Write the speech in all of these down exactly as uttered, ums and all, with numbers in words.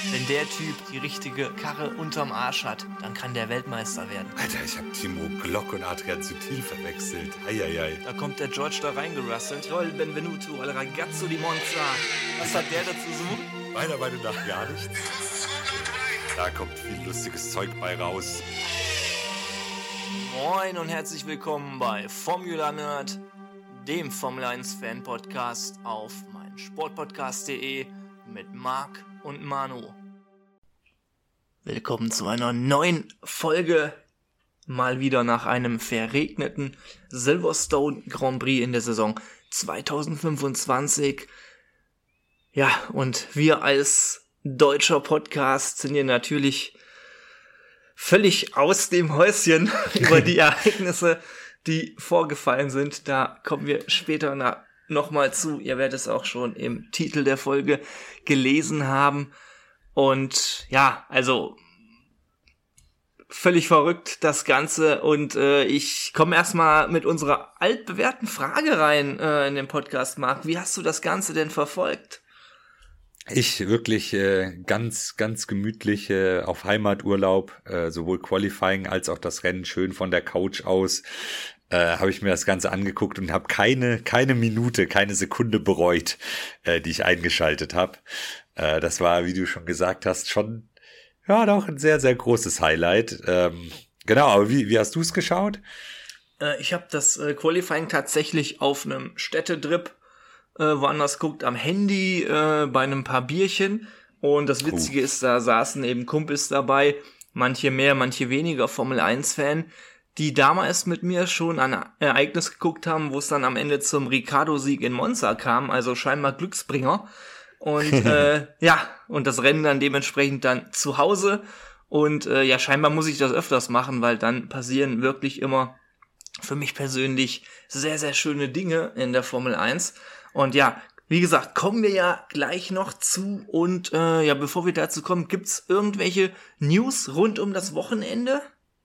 Wenn der Typ die richtige Karre unterm Arsch hat, dann kann der Weltmeister werden. Alter, ich hab Timo Glock und Adrian Sutil verwechselt. Eieiei. Da kommt der George da reingerasselt. Joel Benvenuto, al ragazzo di Monza. Was hat der dazu suchen? Meiner Meinung nach gar nichts. Da kommt viel lustiges Zeug bei raus. Moin und herzlich willkommen bei Formula Nerd, dem Formel eins Fan Podcast auf meinsportpodcast punkt de mit Marc und Manu. Willkommen zu einer neuen Folge, mal wieder nach einem verregneten Silverstone Grand Prix in der Saison zwanzig fünfundzwanzig. Ja, und wir als deutscher Podcast sind hier natürlich völlig aus dem Häuschen über die Ereignisse, die vorgefallen sind. Da kommen wir später na- nochmal zu. Ihr werdet es auch schon im Titel der Folge gelesen haben. Und ja, also völlig verrückt das Ganze. Und äh, ich komme erstmal mit unserer altbewährten Frage rein äh, in den Podcast, Marc. Wie hast du das Ganze denn verfolgt? Ich wirklich äh, ganz, ganz gemütlich äh, auf Heimaturlaub, äh, sowohl Qualifying als auch das Rennen schön von der Couch aus, äh, habe ich mir das Ganze angeguckt und habe keine, keine Minute, keine Sekunde bereut, äh, die ich eingeschaltet habe. Äh, das war, wie du schon gesagt hast, schon ja doch ein sehr, sehr großes Highlight. Ähm, genau, aber wie, wie hast du es geschaut? Äh, ich habe das äh, Qualifying tatsächlich auf einem Städtetrip Äh, woanders guckt, am Handy, äh, bei einem paar Bierchen. Und das Witzige uh. ist, da saßen eben Kumpels dabei, manche mehr, manche weniger Formel eins Fan, die damals mit mir schon ein Ereignis geguckt haben, wo es dann am Ende zum Ricciardo-Sieg in Monza kam, also scheinbar Glücksbringer. Und äh, ja, und das Rennen dann dementsprechend dann zu Hause. Und äh, ja, scheinbar muss ich das öfters machen, weil dann passieren wirklich immer für mich persönlich sehr, sehr schöne Dinge in der Formel eins. Und ja, wie gesagt, kommen wir ja gleich noch zu. Und äh, ja, bevor wir dazu kommen, gibt's irgendwelche News rund um das Wochenende?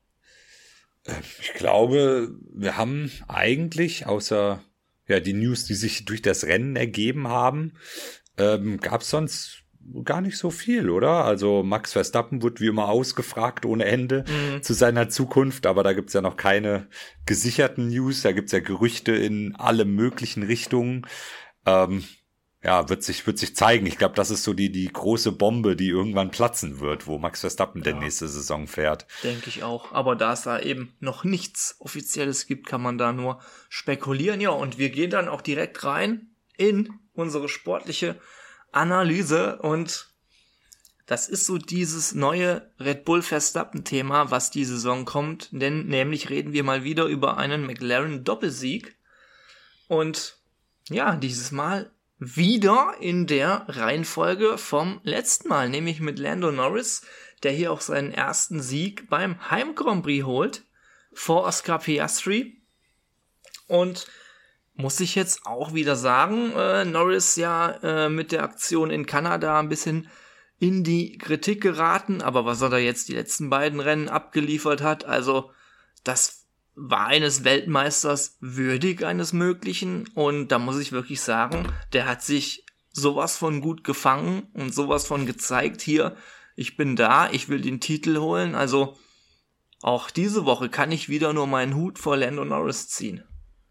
Ich glaube, wir haben eigentlich, außer ja die News, die sich durch das Rennen ergeben haben, ähm, gab's sonst gar nicht so viel, oder? Also Max Verstappen wird wie immer ausgefragt ohne Ende mhm. zu seiner Zukunft, aber da gibt's ja noch keine gesicherten News, da gibt's ja Gerüchte in alle möglichen Richtungen. Ähm, ja, wird sich wird sich zeigen. Ich glaube, das ist so die die große Bombe, die irgendwann platzen wird, wo Max Verstappen ja. denn nächste Saison fährt. Denke ich auch. Aber da es da eben noch nichts Offizielles gibt, kann man da nur spekulieren. Ja, und wir gehen dann auch direkt rein in unsere sportliche Analyse. Und das ist so dieses neue Red Bull Verstappen-Thema, was die Saison kommt. Denn nämlich reden wir mal wieder über einen McLaren-Doppelsieg. Und ja, dieses Mal wieder in der Reihenfolge vom letzten Mal, nämlich mit Lando Norris, der hier auch seinen ersten Sieg beim Heim-Grand Prix holt, vor Oscar Piastri. Und muss ich jetzt auch wieder sagen, äh, Norris ja äh, mit der Aktion in Kanada ein bisschen in die Kritik geraten, aber was er da jetzt die letzten beiden Rennen abgeliefert hat, also das war eines Weltmeisters würdig eines Möglichen, und da muss ich wirklich sagen, der hat sich sowas von gut gefangen und sowas von gezeigt, hier, ich bin da, ich will den Titel holen. Also auch diese Woche kann ich wieder nur meinen Hut vor Lando Norris ziehen.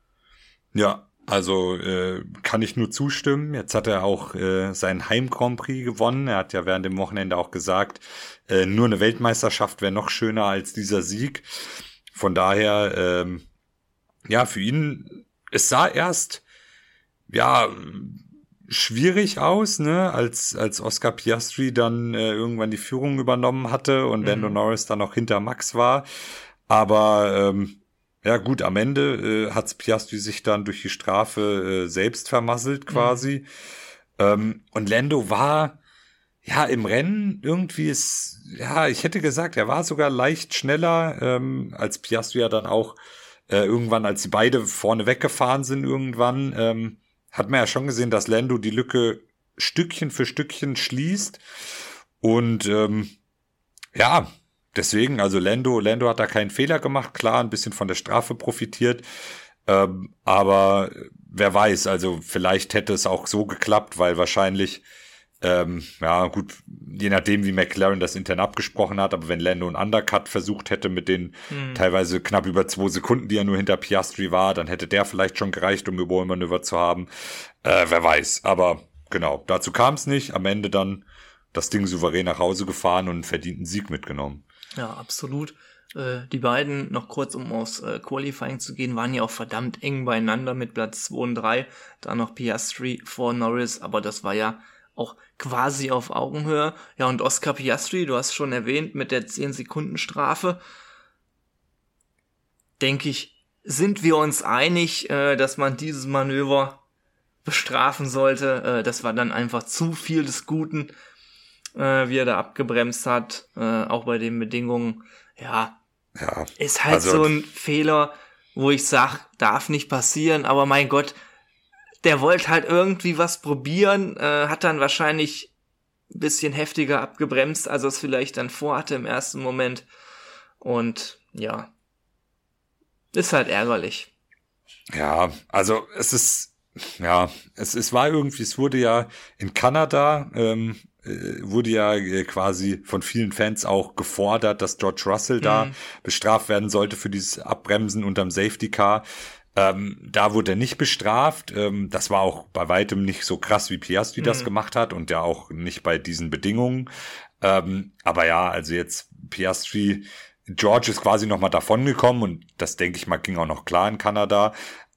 Ja, also äh, kann ich nur zustimmen. Jetzt hat er auch äh, seinen Heim-Grand Prix gewonnen. Er hat ja während dem Wochenende auch gesagt, äh, nur eine Weltmeisterschaft wäre noch schöner als dieser Sieg. Von daher, ähm, ja, für ihn, es sah erst, ja, schwierig aus, ne, als als Oscar Piastri dann äh, irgendwann die Führung übernommen hatte und mhm. Lando Norris dann noch hinter Max war. Aber, ähm, ja gut, am Ende äh, hat Piastri sich dann durch die Strafe äh, selbst vermasselt quasi. Mhm. Ähm, und Lando war ja im Rennen irgendwie ist, ja, ich hätte gesagt, er war sogar leicht schneller, ähm, als Piastri ja dann auch äh, irgendwann, als sie beide vorne weggefahren sind irgendwann, ähm, hat man ja schon gesehen, dass Lando die Lücke Stückchen für Stückchen schließt. Und ähm, ja, deswegen, also Lando, Lando hat da keinen Fehler gemacht, klar, ein bisschen von der Strafe profitiert, ähm, aber wer weiß, also vielleicht hätte es auch so geklappt, weil wahrscheinlich Ähm, ja, gut, je nachdem, wie McLaren das intern abgesprochen hat, aber wenn Lando einen Undercut versucht hätte mit den hm. teilweise knapp über zwei Sekunden, die er nur hinter Piastri war, dann hätte der vielleicht schon gereicht, um Überholmanöver zu haben. Äh, wer weiß, aber genau, dazu kam es nicht. Am Ende dann das Ding souverän nach Hause gefahren und einen verdienten Sieg mitgenommen. Ja, absolut. Äh, die beiden, noch kurz um aufs äh, Qualifying zu gehen, waren ja auch verdammt eng beieinander mit Platz zwei und drei. Da noch Piastri vor Norris, aber das war ja auch quasi auf Augenhöhe. Ja, und Oscar Piastri, du hast schon erwähnt, mit der zehn Sekunden Strafe, denke ich, sind wir uns einig, äh, dass man dieses Manöver bestrafen sollte. Äh, das war dann einfach zu viel des Guten, äh, wie er da abgebremst hat, äh, auch bei den Bedingungen. Ja, ja ist halt also so ein Fehler, wo ich sag, darf nicht passieren, aber mein Gott, der wollte halt irgendwie was probieren, äh, hat dann wahrscheinlich ein bisschen heftiger abgebremst, als er es vielleicht dann vorhatte im ersten Moment. Und ja, ist halt ärgerlich. Ja, also es ist, ja, es, es war irgendwie, es wurde ja in Kanada, ähm, wurde ja quasi von vielen Fans auch gefordert, dass George Russell da mhm. bestraft werden sollte für dieses Abbremsen unterm Safety Car. Ähm, da wurde er nicht bestraft. Ähm, das war auch bei weitem nicht so krass, wie Piastri mhm. das gemacht hat und ja auch nicht bei diesen Bedingungen. Ähm, aber ja, also jetzt Piastri, George ist quasi nochmal davongekommen und das, denke ich mal, ging auch noch klar in Kanada.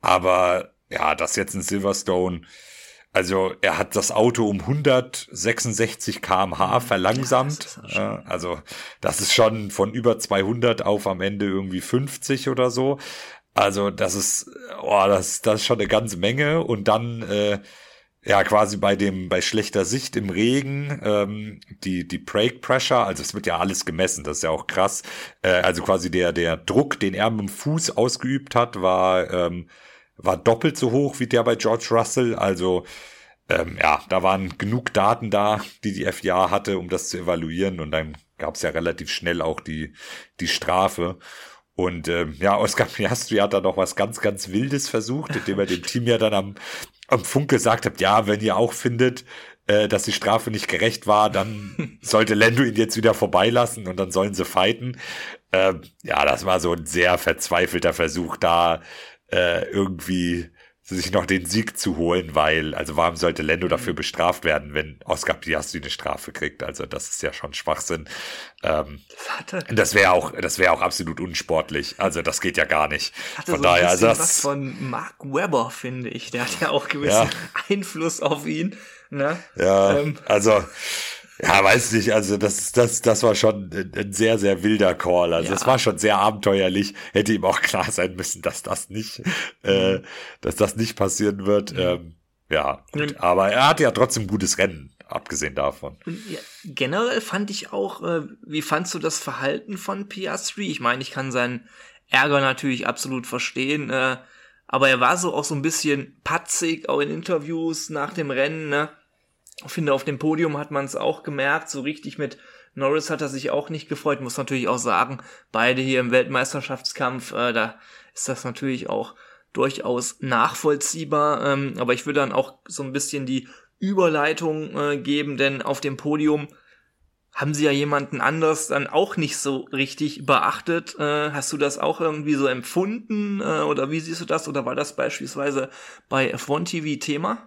Aber ja, das jetzt in Silverstone, also er hat das Auto um hundertsechsundsechzig Kilometer pro Stunde verlangsamt. Ja, das ja, also das ist schon von über zweihundert auf am Ende irgendwie fünfzig oder so. Also das ist, oh, das, das ist schon eine ganze Menge. Und dann äh, ja quasi bei dem bei schlechter Sicht im Regen ähm, die die Brake Pressure, also es wird ja alles gemessen, das ist ja auch krass. Äh, also quasi der der Druck, den er mit dem Fuß ausgeübt hat, war ähm, war doppelt so hoch wie der bei George Russell. Also ähm, ja, da waren genug Daten da, die die F I A hatte, um das zu evaluieren. Und dann gab es ja relativ schnell auch die die Strafe. Und ähm, ja, Oscar Piastri hat da noch was ganz, ganz Wildes versucht, indem er dem Team ja dann am, am Funk gesagt hat, ja, wenn ihr auch findet, äh, dass die Strafe nicht gerecht war, dann sollte Lando ihn jetzt wieder vorbeilassen und dann sollen sie fighten. Ähm, ja, das war so ein sehr verzweifelter Versuch, da äh, irgendwie sich noch den Sieg zu holen, weil, also warum sollte Lando dafür bestraft werden, wenn Oscar Piastri eine Strafe kriegt? Also das ist ja schon Schwachsinn. Ähm, das das wäre auch, das wäre auch absolut unsportlich. Also das geht ja gar nicht. Hatte von so daher, ein bisschen also das was von Mark Webber, finde ich. Der hat ja auch gewissen ja. Einfluss auf ihn. Ne? Ja, ähm. also ja, weiß nicht, also das, das, das war schon ein sehr, sehr wilder Call. Also ja. das war schon sehr abenteuerlich. Hätte ihm auch klar sein müssen, dass das nicht, mhm. äh, dass das nicht passieren wird. Mhm. Ähm, ja, gut. Aber er hatte ja trotzdem ein gutes Rennen, abgesehen davon. Ja, generell fand ich auch, äh, wie fandst du das Verhalten von Piastri? Ich meine, ich kann seinen Ärger natürlich absolut verstehen, äh, aber er war so auch so ein bisschen patzig, auch in Interviews nach dem Rennen, ne? Ich finde, auf dem Podium hat man es auch gemerkt, so richtig mit Norris hat er sich auch nicht gefreut. Muss natürlich auch sagen, beide hier im Weltmeisterschaftskampf, äh, da ist das natürlich auch durchaus nachvollziehbar. Ähm, aber ich würde dann auch so ein bisschen die Überleitung äh, geben, denn auf dem Podium haben sie ja jemanden anders dann auch nicht so richtig beachtet. Äh, hast du das auch irgendwie so empfunden äh, oder wie siehst du das? Oder war das beispielsweise bei F eins T V Thema?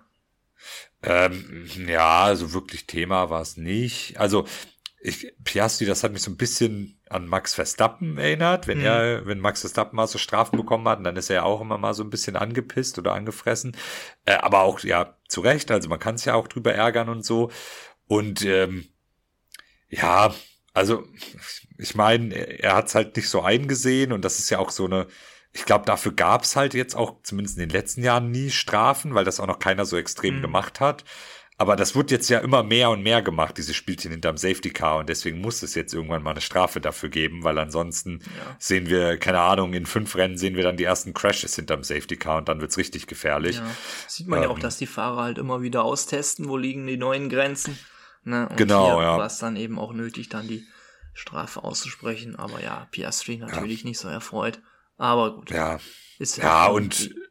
Ähm, ja, also wirklich Thema war es nicht. Also ich, Piastri, das hat mich so ein bisschen an Max Verstappen erinnert, wenn mhm. er, wenn Max Verstappen mal so Strafen bekommen hat, dann ist er ja auch immer mal so ein bisschen angepisst oder angefressen. Äh, aber auch, ja, zu Recht, also man kann es ja auch drüber ärgern und so. Und ähm, ja, also ich meine, er hat es halt nicht so eingesehen und das ist ja auch so eine, ich glaube, dafür gab es halt jetzt auch zumindest in den letzten Jahren nie Strafen, weil das auch noch keiner so extrem mhm. gemacht hat. Aber das wird jetzt ja immer mehr und mehr gemacht, diese Spielchen hinterm Safety Car. Und deswegen muss es jetzt irgendwann mal eine Strafe dafür geben, weil ansonsten ja. sehen wir, keine Ahnung, in fünf Rennen sehen wir dann die ersten Crashes hinterm Safety Car und dann wird's richtig gefährlich. Ja. Sieht man ähm, ja auch, dass die Fahrer halt immer wieder austesten, wo liegen die neuen Grenzen. Ne? Und genau, hier ja. war es dann eben auch nötig, dann die Strafe auszusprechen. Aber ja, Piastri natürlich ja. nicht so erfreut. Aber gut. Ja, ist ja, ja und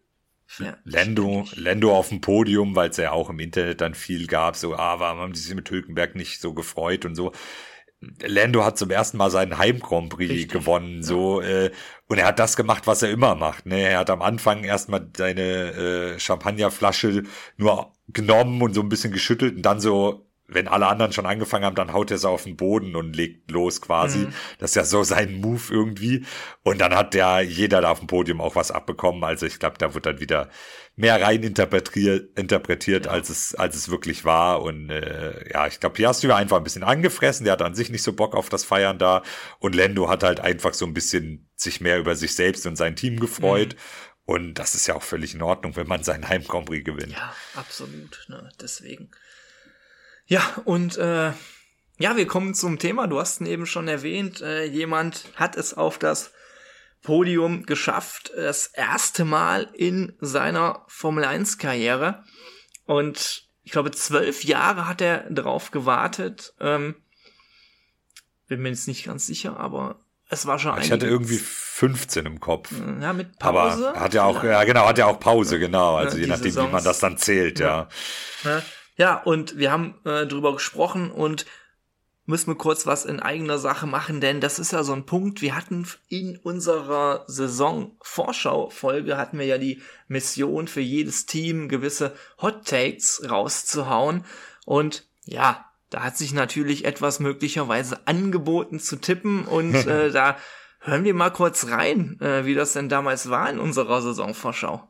Ja, Lando, Lando auf dem Podium, weil es ja auch im Internet dann viel gab, so, ah, warum haben die sich mit Hülkenberg nicht so gefreut und so. Lando hat zum ersten Mal seinen Heim-Grand Prix Richtig, gewonnen, ja. so, äh, und er hat das gemacht, was er immer macht, ne, er hat am Anfang erstmal seine äh, Champagnerflasche nur genommen und so ein bisschen geschüttelt und dann so, wenn alle anderen schon angefangen haben, dann haut er sie auf den Boden und legt los quasi. Mhm. Das ist ja so sein Move irgendwie. Und dann hat ja jeder da auf dem Podium auch was abbekommen. Also ich glaube, da wird dann wieder mehr rein interpretiert, interpretiert ja. als es als es wirklich war. Und äh, ja, ich glaube, Piastri war einfach ein bisschen angefressen. Der hat an sich nicht so Bock auf das Feiern da. Und Lando hat halt einfach so ein bisschen sich mehr über sich selbst und sein Team gefreut. Mhm. Und das ist ja auch völlig in Ordnung, wenn man seinen Heim-Grand Prix gewinnt. Ja, absolut. Ne? Deswegen. Ja, und äh, ja, wir kommen zum Thema. Du hast ihn eben schon erwähnt. Äh, jemand hat es auf das Podium geschafft. Das erste Mal in seiner Formel eins Karriere. Und ich glaube, zwölf Jahre hat er drauf gewartet. Ähm, bin mir jetzt nicht ganz sicher, aber es war schon Ich hatte irgendwie fünfzehn im Kopf. Ja, mit Pause. Aber hat ja auch, ja genau, hat ja auch Pause, genau. Also ja, je nachdem, Saisons, wie man das dann zählt, ja. Ja, ja und wir haben äh, drüber gesprochen und müssen wir kurz was in eigener Sache machen, denn das ist ja so ein Punkt, wir hatten in unserer Saison-Vorschau-Folge hatten wir ja die Mission für jedes Team, gewisse Hot-Takes rauszuhauen und ja, da hat sich natürlich etwas möglicherweise angeboten zu tippen und äh, da hören wir mal kurz rein, äh, wie das denn damals war in unserer Saisonvorschau.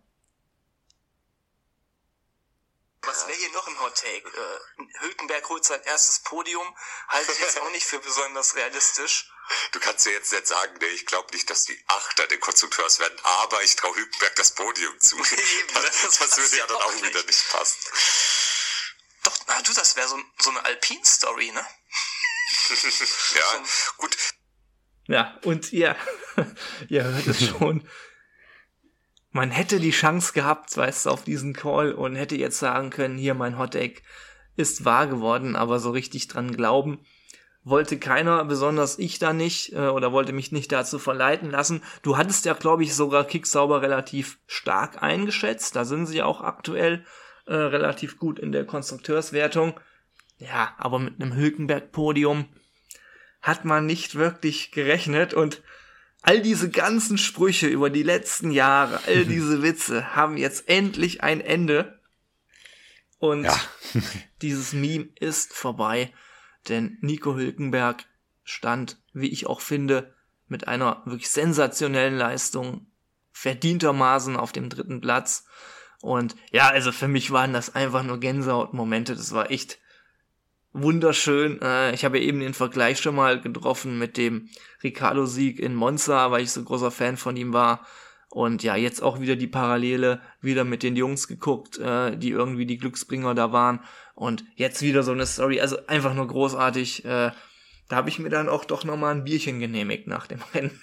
Was wäre hier noch ein Hot Take? Äh, Hülkenberg holt sein erstes Podium, halte ich jetzt auch nicht für besonders realistisch. Du kannst ja jetzt nicht sagen, ne, ich glaube nicht, dass die Achter der Konstrukteurs werden, aber ich traue Hülkenberg das Podium zu. Eben, das, das, das würde ja dann auch nicht. wieder nicht passen. Doch, na du, das wäre so, so eine Alpine-Story, ne? Ja, gut. Ja, und ihr, ihr hört es schon. Man hätte die Chance gehabt, weißt du, auf diesen Call und hätte jetzt sagen können, hier, mein Hot-Take ist wahr geworden, aber so richtig dran glauben wollte keiner, besonders ich da nicht, äh, oder wollte mich nicht dazu verleiten lassen. Du hattest ja, glaube ich, sogar Kicksauber relativ stark eingeschätzt. Da sind sie auch aktuell äh, relativ gut in der Konstrukteurswertung. Ja, aber mit einem Hülkenberg-Podium hat man nicht wirklich gerechnet und all diese ganzen Sprüche über die letzten Jahre, all diese Witze haben jetzt endlich ein Ende. Und ja. Dieses Meme ist vorbei, denn Nico Hülkenberg stand, wie ich auch finde, mit einer wirklich sensationellen Leistung verdientermaßen auf dem dritten Platz. Und ja, also für mich waren das einfach nur Gänsehautmomente. Das war echt wunderschön. Ich habe ja eben den Vergleich schon mal getroffen mit dem Ricciardo-Sieg in Monza, weil ich so großer Fan von ihm war. Und ja, jetzt auch wieder die Parallele, wieder mit den Jungs geguckt, die irgendwie die Glücksbringer da waren. Und jetzt wieder so eine Story, also einfach nur großartig. Da habe ich mir dann auch doch nochmal ein Bierchen genehmigt nach dem Rennen.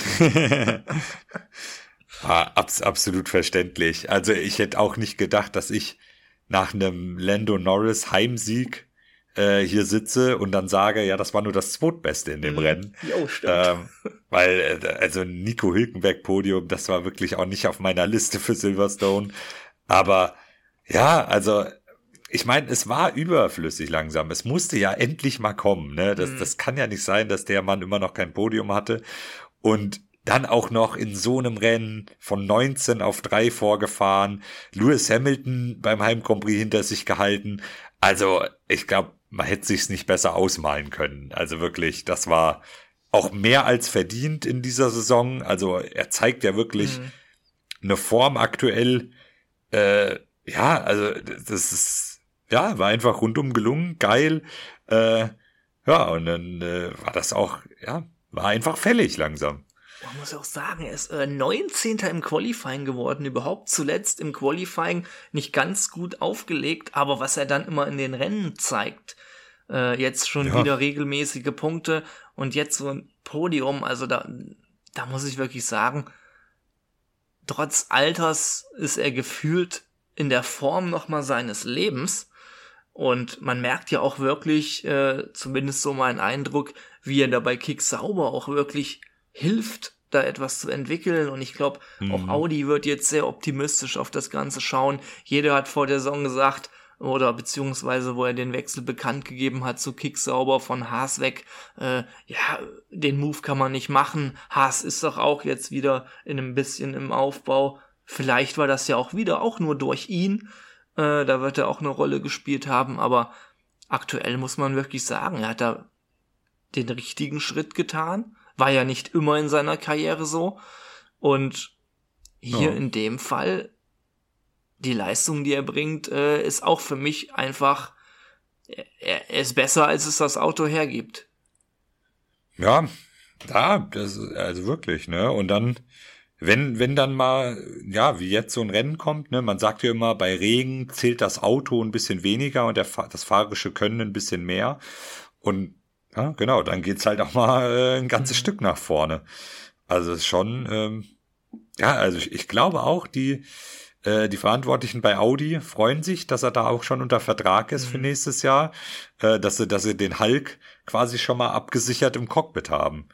ah, abs- absolut verständlich. Also ich hätte auch nicht gedacht, dass ich nach einem Lando Norris Heimsieg hier sitze und dann sage, ja, das war nur das Zweitbeste in dem mhm. Rennen. Jo, stimmt. Ähm, weil, also Nico Hülkenberg Podium, das war wirklich auch nicht auf meiner Liste für Silverstone. Aber ja, also ich meine, es war überflüssig langsam. Es musste ja endlich mal kommen. Ne? Das, mhm. das kann ja nicht sein, dass der Mann immer noch kein Podium hatte. Und dann auch noch in so einem Rennen von neunzehn auf drei vorgefahren. Lewis Hamilton beim Heim-Grand Prix hinter sich gehalten. Also ich glaube, man hätte sich's nicht besser ausmalen können. Also wirklich, das war auch mehr als verdient in dieser Saison. Also er zeigt ja wirklich mhm. eine Form aktuell. Äh, ja, also das ist, ja, war einfach rundum gelungen, geil. Äh, ja, und dann äh, war das auch, ja, war einfach fällig langsam. Man muss auch sagen, er ist äh, neunzehnter im Qualifying geworden, überhaupt zuletzt im Qualifying nicht ganz gut aufgelegt, aber was er dann immer in den Rennen zeigt, äh, jetzt schon ja. wieder regelmäßige Punkte und jetzt so ein Podium, also da, da muss ich wirklich sagen, trotz Alters ist er gefühlt in der Form nochmal seines Lebens und man merkt ja auch wirklich, äh, zumindest so mein Eindruck, wie er dabei Kick sauber auch wirklich hilft, da etwas zu entwickeln und ich glaube, mhm. auch Audi wird jetzt sehr optimistisch auf das Ganze schauen. Jeder hat vor der Saison gesagt, oder beziehungsweise wo er den Wechsel bekannt gegeben hat zu Kicksauber von Haas weg, äh, ja, den Move kann man nicht machen. Haas ist doch auch jetzt wieder in ein bisschen im Aufbau. Vielleicht war das ja auch wieder auch nur durch ihn. Äh, da wird er auch eine Rolle gespielt haben, aber aktuell muss man wirklich sagen, er hat da den richtigen Schritt getan. War ja nicht immer in seiner Karriere so. Und hier ja. in dem Fall, die Leistung, die er bringt, äh, ist auch für mich einfach, er, er ist besser, als es das Auto hergibt. Ja, da, das ist also wirklich, ne? Und dann, wenn, wenn dann mal, ja, wie jetzt so ein Rennen kommt, ne? Man sagt ja immer, bei Regen zählt das Auto ein bisschen weniger und der, das fahrerische Können ein bisschen mehr. Und ja, genau, dann geht's halt auch mal äh, ein ganzes mhm. Stück nach vorne. Also es ist schon, ähm, ja, also ich, ich glaube auch, die äh, die Verantwortlichen bei Audi freuen sich, dass er da auch schon unter Vertrag ist mhm. für nächstes Jahr, äh, dass sie, dass sie den Hulk quasi schon mal abgesichert im Cockpit haben.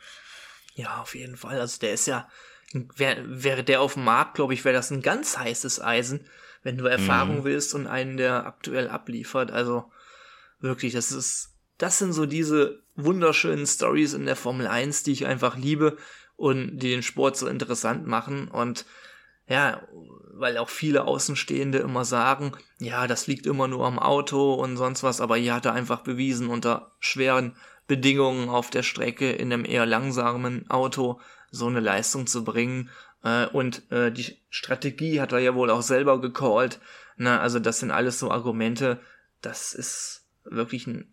Ja, auf jeden Fall. Also der ist ja, wäre wäre der auf dem Markt, glaube ich, wäre das ein ganz heißes Eisen, wenn du Erfahrung mhm. willst und einen, der aktuell abliefert. Also wirklich, das ist Das sind so diese wunderschönen Stories in der Formel eins, die ich einfach liebe und die den Sport so interessant machen. Und ja, weil auch viele Außenstehende immer sagen, ja, das liegt immer nur am Auto und sonst was, aber hier hat er einfach bewiesen, unter schweren Bedingungen auf der Strecke in einem eher langsamen Auto so eine Leistung zu bringen. Und die Strategie hat er ja wohl auch selber gecallt. Na, also das sind alles so Argumente, das ist wirklich ein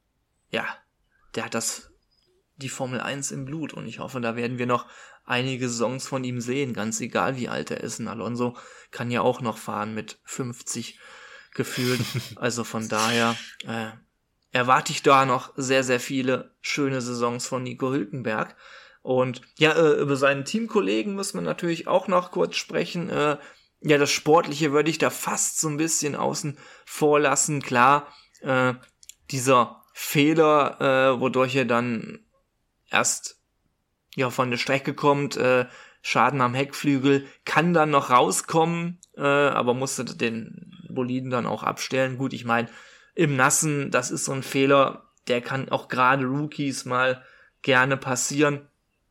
Ja, der hat das, die Formel eins im Blut und ich hoffe, da werden wir noch einige Saisons von ihm sehen, ganz egal wie alt er ist. Und Alonso kann ja auch noch fahren mit fünfzig gefühlt. Also von daher äh, erwarte ich da noch sehr, sehr viele schöne Saisons von Nico Hülkenberg. Und ja, äh, über seinen Teamkollegen muss man natürlich auch noch kurz sprechen. Äh, ja, das Sportliche würde ich da fast so ein bisschen außen vor lassen. Klar, äh, dieser Fehler, äh, wodurch er dann erst ja von der Strecke kommt, äh, Schaden am Heckflügel, kann dann noch rauskommen, äh, aber musste den Boliden dann auch abstellen. Gut, ich meine, im Nassen, das ist so ein Fehler, der kann auch gerade Rookies mal gerne passieren,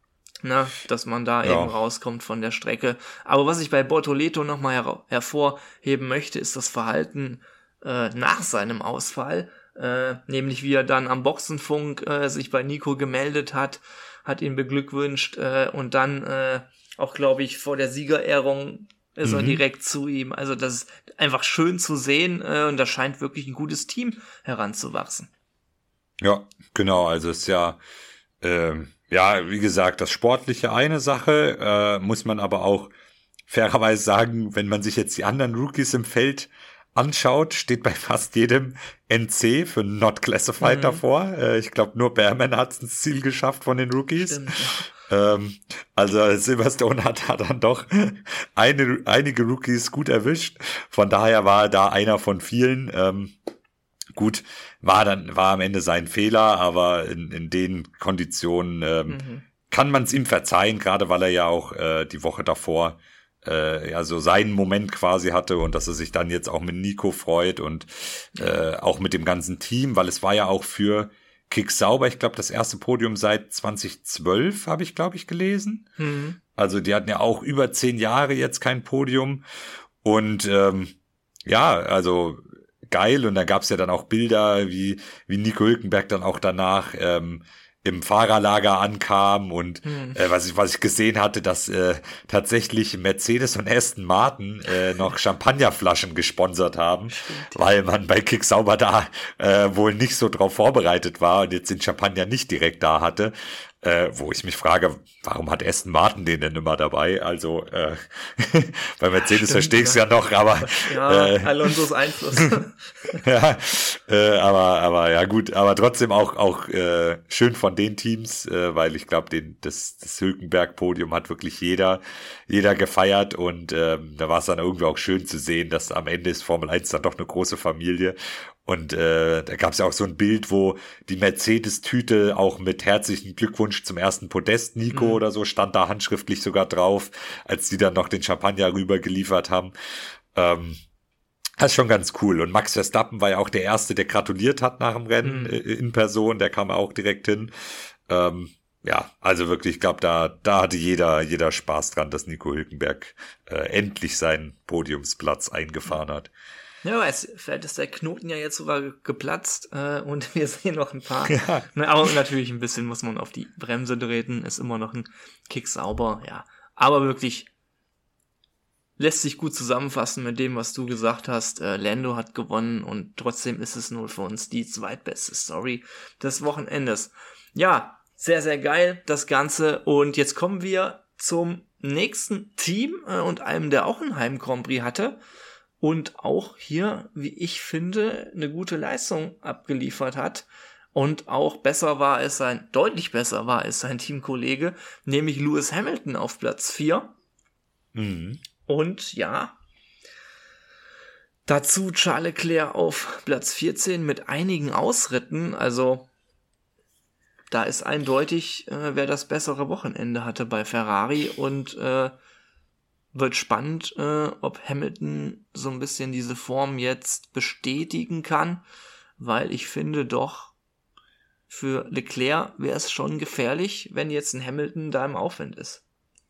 ne, dass man da ja. eben rauskommt von der Strecke. Aber was ich bei Bortoleto nochmal her- hervorheben möchte, ist das Verhalten äh, nach seinem Ausfall. Äh, nämlich wie er dann am Boxenfunk äh, sich bei Nico gemeldet hat, hat ihn beglückwünscht äh, und dann äh, auch, glaube ich, vor der Siegerehrung ist mhm. er direkt zu ihm. Also das ist einfach schön zu sehen äh, und da scheint wirklich ein gutes Team heranzuwachsen. Ja, genau, also es ist ja, äh, ja, wie gesagt, das Sportliche eine Sache, äh, muss man aber auch fairerweise sagen, wenn man sich jetzt die anderen Rookies im Feld anschaut, steht bei fast jedem N C für Not Classified mhm. davor. Äh, ich glaube, nur Behrman hat es ins Ziel geschafft von den Rookies. Stimmt, ja. ähm, also Silverstone hat, hat dann doch eine, einige Rookies gut erwischt. Von daher war er da einer von vielen. Ähm, gut, war dann war am Ende sein Fehler, aber in, in den Konditionen ähm, mhm. kann man es ihm verzeihen, gerade weil er ja auch äh, die Woche davor äh, ja so seinen Moment quasi hatte und dass er sich dann jetzt auch mit Nico freut und äh, auch mit dem ganzen Team, weil es war ja auch für Kicksauber, ich glaube, das erste Podium seit zwanzig zwölf, habe ich, glaube ich, gelesen. Mhm. Also die hatten ja auch über zehn Jahre jetzt kein Podium und ähm, ja, also geil. Und da gab's ja dann auch Bilder, wie wie Nico Hülkenberg dann auch danach ähm, im Fahrerlager ankam und hm. äh, was ich was ich gesehen hatte, dass äh, tatsächlich Mercedes und Aston Martin äh, noch Champagnerflaschen gesponsert haben, Stimmt, ja. weil man bei Kicksauber da äh, wohl nicht so drauf vorbereitet war und jetzt den Champagner nicht direkt da hatte. Äh, wo ich mich frage, warum hat Aston Martin den denn immer dabei? Also äh, bei Mercedes ja, verstehe ich es ja. ja noch, aber ja, äh, Alonsos Einfluss. ja, äh, aber aber ja gut, aber trotzdem auch auch äh, schön von den Teams, äh, weil ich glaube, den das das Hülkenberg-Podium hat wirklich jeder jeder gefeiert und ähm, da war es dann irgendwie auch schön zu sehen, dass am Ende ist Formel eins dann doch eine große Familie. Und äh, da gab es ja auch so ein Bild, wo die Mercedes-Tüte auch mit herzlichen Glückwunsch zum ersten Podest, Nico, mhm. oder so, stand da handschriftlich sogar drauf, als die dann noch den Champagner rüber geliefert haben. Ähm, das ist schon ganz cool. Und Max Verstappen war ja auch der Erste, der gratuliert hat nach dem Rennen mhm. in Person. Der kam auch direkt hin. Ähm, ja, also wirklich, ich glaube, da da hatte jeder jeder Spaß dran, dass Nico Hülkenberg äh, endlich seinen Podiumsplatz eingefahren hat. Ja, weiß, vielleicht ist der Knoten ja jetzt sogar geplatzt äh, und wir sehen noch ein paar. Ja. Aber natürlich ein bisschen muss man auf die Bremse treten, ist immer noch ein Kick sauber, ja. Aber wirklich lässt sich gut zusammenfassen mit dem, was du gesagt hast. Äh, Lando hat gewonnen und trotzdem ist es nur für uns die zweitbeste Story des Wochenendes. Ja, sehr, sehr geil das Ganze. Und jetzt kommen wir zum nächsten Team äh, und einem, der auch einen Heim-Grand Prix hatte. Und auch hier, wie ich finde, eine gute Leistung abgeliefert hat. Und auch besser war es sein, deutlich besser war es sein Teamkollege, nämlich Lewis Hamilton auf Platz vier. Mhm. Und ja, dazu Charles Leclerc auf Platz vierzehn mit einigen Ausritten. Also da ist eindeutig, äh, wer das bessere Wochenende hatte bei Ferrari. Und äh, wird spannend, äh, ob Hamilton so ein bisschen diese Form jetzt bestätigen kann, weil ich finde doch, für Leclerc wäre es schon gefährlich, wenn jetzt ein Hamilton da im Aufwind ist.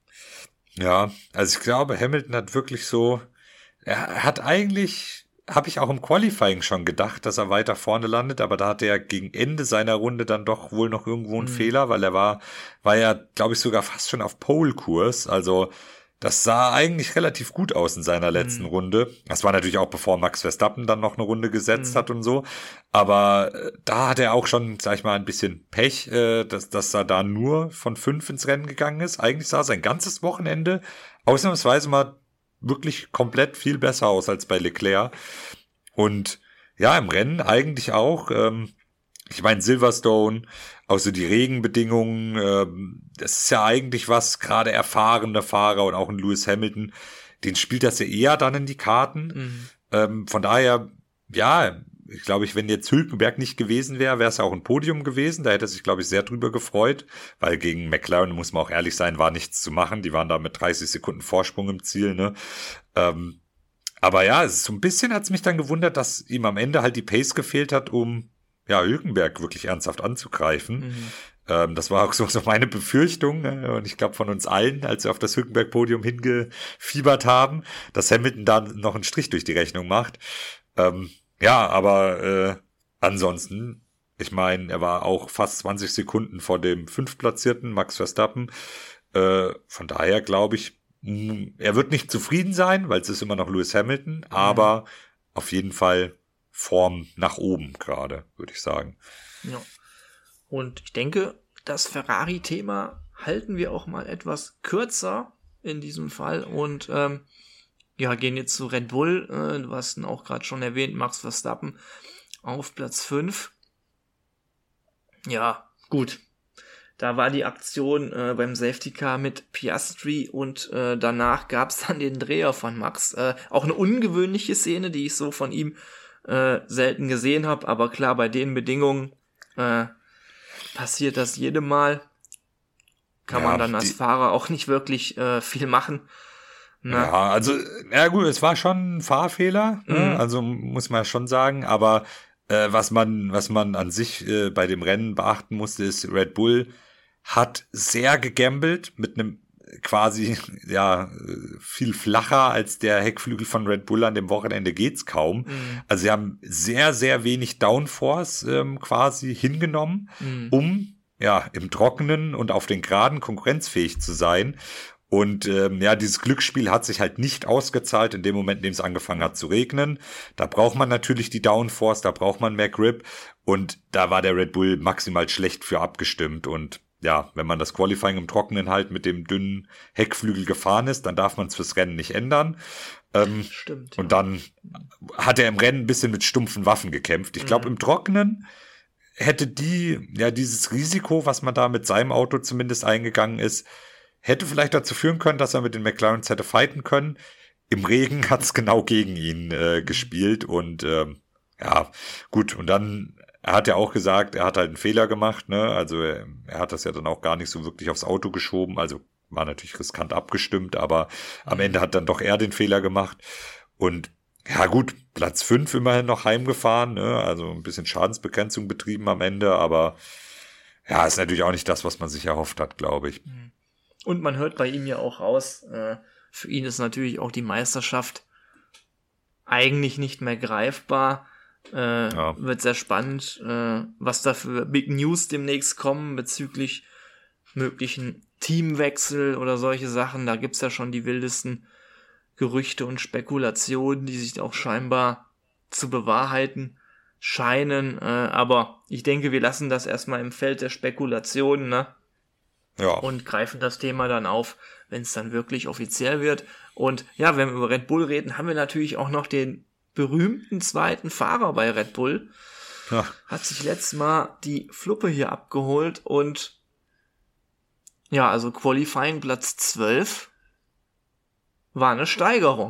Ja, also ich glaube, Hamilton hat wirklich so, er hat eigentlich, habe ich auch im Qualifying schon gedacht, dass er weiter vorne landet, aber da hatte er gegen Ende seiner Runde dann doch wohl noch irgendwo einen mhm. Fehler, weil er war, war ja, glaube ich, sogar fast schon auf Pole-Kurs, also das sah eigentlich relativ gut aus in seiner letzten mhm. Runde. Das war natürlich auch, bevor Max Verstappen dann noch eine Runde gesetzt mhm. hat und so. Aber äh, da hat er auch schon, sag ich mal, ein bisschen Pech, äh, dass, dass er da nur von fünf ins Rennen gegangen ist. Eigentlich sah sein ganzes Wochenende ausnahmsweise mal wirklich komplett viel besser aus als bei Leclerc. Und ja, im Rennen eigentlich auch. Ähm, ich meine, Silverstone, auch so die Regenbedingungen, ähm, das ist ja eigentlich was, gerade erfahrene Fahrer und auch ein Lewis Hamilton, den spielt das ja eher dann in die Karten. Mhm. Ähm, von daher, ja, ich glaube, ich, wenn jetzt Hülkenberg nicht gewesen wäre, wäre es ja auch ein Podium gewesen. Da hätte er sich, glaube ich, sehr drüber gefreut, weil gegen McLaren, muss man auch ehrlich sein, war nichts zu machen. Die waren da mit dreißig Sekunden Vorsprung im Ziel, ne? Ähm, aber ja, es ist so ein bisschen hat's mich dann gewundert, dass ihm am Ende halt die Pace gefehlt hat, um ja, Hülkenberg wirklich ernsthaft anzugreifen. Mhm. Ähm, das war auch so, so meine Befürchtung, äh, und ich glaube von uns allen, als wir auf das Hülkenberg-Podium hingefiebert haben, dass Hamilton da noch einen Strich durch die Rechnung macht. Ähm, ja, aber äh, ansonsten, ich meine, er war auch fast zwanzig Sekunden vor dem fünftplatzierten Max Verstappen. Äh, von daher glaube ich, mh, er wird nicht zufrieden sein, weil es ist immer noch Lewis Hamilton, mhm. aber auf jeden Fall Form nach oben gerade, würde ich sagen. Ja. Und ich denke, das Ferrari-Thema halten wir auch mal etwas kürzer in diesem Fall und ähm, ja, gehen jetzt zu Red Bull, äh, du hast ihn auch gerade schon erwähnt, Max Verstappen auf Platz fünf. Ja, gut. Da war die Aktion äh, beim Safety Car mit Piastri und äh, danach gab es dann den Dreher von Max. Äh, auch eine ungewöhnliche Szene, die ich so von ihm Äh, selten gesehen habe, aber klar, bei den Bedingungen äh, passiert das jedem Mal. Kann ja, man dann als die, Fahrer auch nicht wirklich äh, viel machen. Na? Ja, also, ja gut, es war schon ein Fahrfehler, mhm. ne? Also muss man schon sagen, aber äh, was man was man an sich äh, bei dem Rennen beachten musste, ist, Red Bull hat sehr gegambelt mit einem quasi, ja, viel flacher als der Heckflügel von Red Bull an dem Wochenende geht's kaum. Mhm. Also sie haben sehr, sehr wenig Downforce ähm, quasi hingenommen, mhm. um, ja, im Trockenen und auf den Geraden konkurrenzfähig zu sein. Und ähm, ja, dieses Glücksspiel hat sich halt nicht ausgezahlt in dem Moment, in dem es angefangen hat zu regnen. Da braucht man natürlich die Downforce, da braucht man mehr Grip. Und da war der Red Bull maximal schlecht für abgestimmt. Und ja, wenn man das Qualifying im Trockenen halt mit dem dünnen Heckflügel gefahren ist, dann darf man es fürs Rennen nicht ändern. Ähm, Stimmt. Ja. Und dann hat er im Rennen ein bisschen mit stumpfen Waffen gekämpft. Ich glaube, mhm. im Trockenen hätte die, ja, dieses Risiko, was man da mit seinem Auto zumindest eingegangen ist, hätte vielleicht dazu führen können, dass er mit den McLarens hätte fighten können. Im Regen hat es genau gegen ihn äh, gespielt und äh, ja, gut, und dann, er hat ja auch gesagt, er hat halt einen Fehler gemacht, ne, also er, er hat das ja dann auch gar nicht so wirklich aufs Auto geschoben, also war natürlich riskant abgestimmt, aber am Ende hat dann doch er den Fehler gemacht und ja gut, Platz fünf immerhin noch heimgefahren, ne, also ein bisschen Schadensbegrenzung betrieben am Ende, aber ja, ist natürlich auch nicht das, was man sich erhofft hat, glaube ich. Und man hört bei ihm ja auch raus, äh, für ihn ist natürlich auch die Meisterschaft eigentlich nicht mehr greifbar. Äh, ja. Wird sehr spannend, äh, was da für Big News demnächst kommen bezüglich möglichen Teamwechsel oder solche Sachen. Da gibt's ja schon die wildesten Gerüchte und Spekulationen, die sich auch scheinbar zu bewahrheiten scheinen. Äh, aber ich denke, wir lassen das erstmal im Feld der Spekulationen, ne? Ja. Und greifen das Thema dann auf, wenn es dann wirklich offiziell wird. Und ja, wenn wir über Red Bull reden, haben wir natürlich auch noch den berühmten zweiten Fahrer bei Red Bull. Ja. Hat sich letztes Mal die Fluppe hier abgeholt und ja, also Qualifying Platz zwölf war eine Steigerung.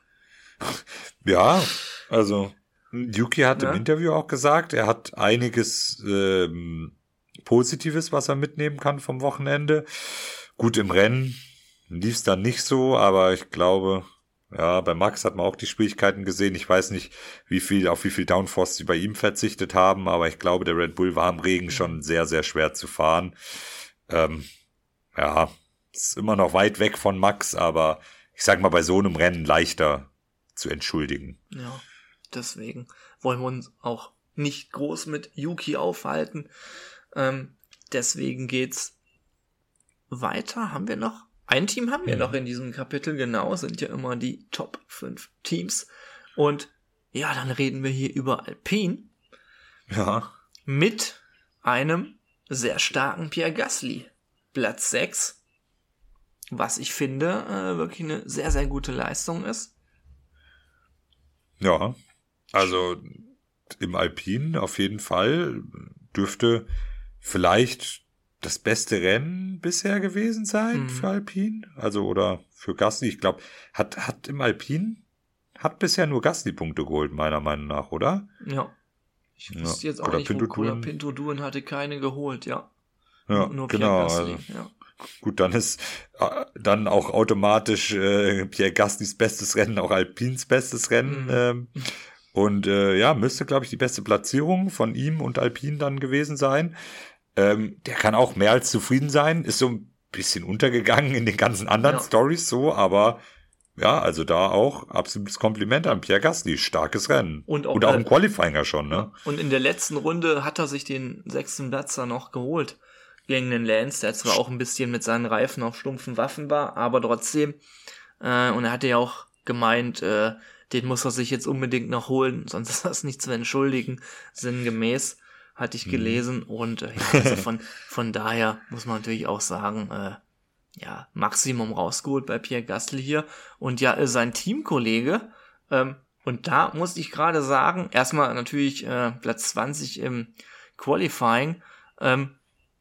Ja, also Yuki hat ja. im Interview auch gesagt, er hat einiges ähm, Positives, was er mitnehmen kann vom Wochenende. Gut, im Rennen lief es dann nicht so, aber ich glaube, ja, bei Max hat man auch die Schwierigkeiten gesehen. Ich weiß nicht, wie viel, auf wie viel Downforce sie bei ihm verzichtet haben, aber ich glaube, der Red Bull war im Regen schon sehr, sehr schwer zu fahren. Ähm, ja, ist immer noch weit weg von Max, aber ich sag mal, bei so einem Rennen leichter zu entschuldigen. Ja, deswegen wollen wir uns auch nicht groß mit Yuki aufhalten. Ähm, deswegen geht's weiter. Haben wir noch? Ein Team haben wir ja. noch in diesem Kapitel, genau, sind ja immer die Top fünf Teams. Und ja, dann reden wir hier über Alpine. Ja. Mit einem sehr starken Pierre Gasly. Platz sechs. Was ich finde, äh, wirklich eine sehr, sehr gute Leistung ist. Ja, also im Alpine auf jeden Fall dürfte vielleicht das beste Rennen bisher gewesen sein mhm. für Alpine, also oder für Gasly. Ich glaube, hat hat im Alpine hat bisher nur Gasly Punkte geholt, meiner Meinung nach, oder? Ja. Ich ja. wüsste jetzt auch oder nicht, Pinto wo Cola Pinto Duen hatte keine geholt, ja. Ja, nur genau. Pierre Gasly, also, ja. Gut, dann ist äh, dann auch automatisch äh, Pierre Gaslys bestes Rennen auch Alpines bestes Rennen. Mhm. Ähm, und äh, ja, müsste, glaube ich, die beste Platzierung von ihm und Alpine dann gewesen sein. Ähm, der kann auch mehr als zufrieden sein, ist so ein bisschen untergegangen in den ganzen anderen ja. Storys so, aber ja, also da auch absolutes Kompliment an Pierre Gasly, starkes Rennen. Und auch, und auch im Qualifying ja schon, ne? Und in der letzten Runde hat er sich den sechsten Platz dann noch geholt gegen den Lance, der zwar auch ein bisschen mit seinen Reifen auf stumpfen Waffen war, aber trotzdem, äh, und er hatte ja auch gemeint, äh, den muss er sich jetzt unbedingt noch holen, sonst ist das nicht zu entschuldigen, sinngemäß. Hatte ich gelesen mhm. und äh, ja, also von von daher muss man natürlich auch sagen, äh, ja, Maximum rausgeholt bei Pierre Gasly hier und ja, äh, sein Teamkollege, ähm, und da musste ich gerade sagen, erstmal natürlich äh, Platz zwanzig im Qualifying, ähm,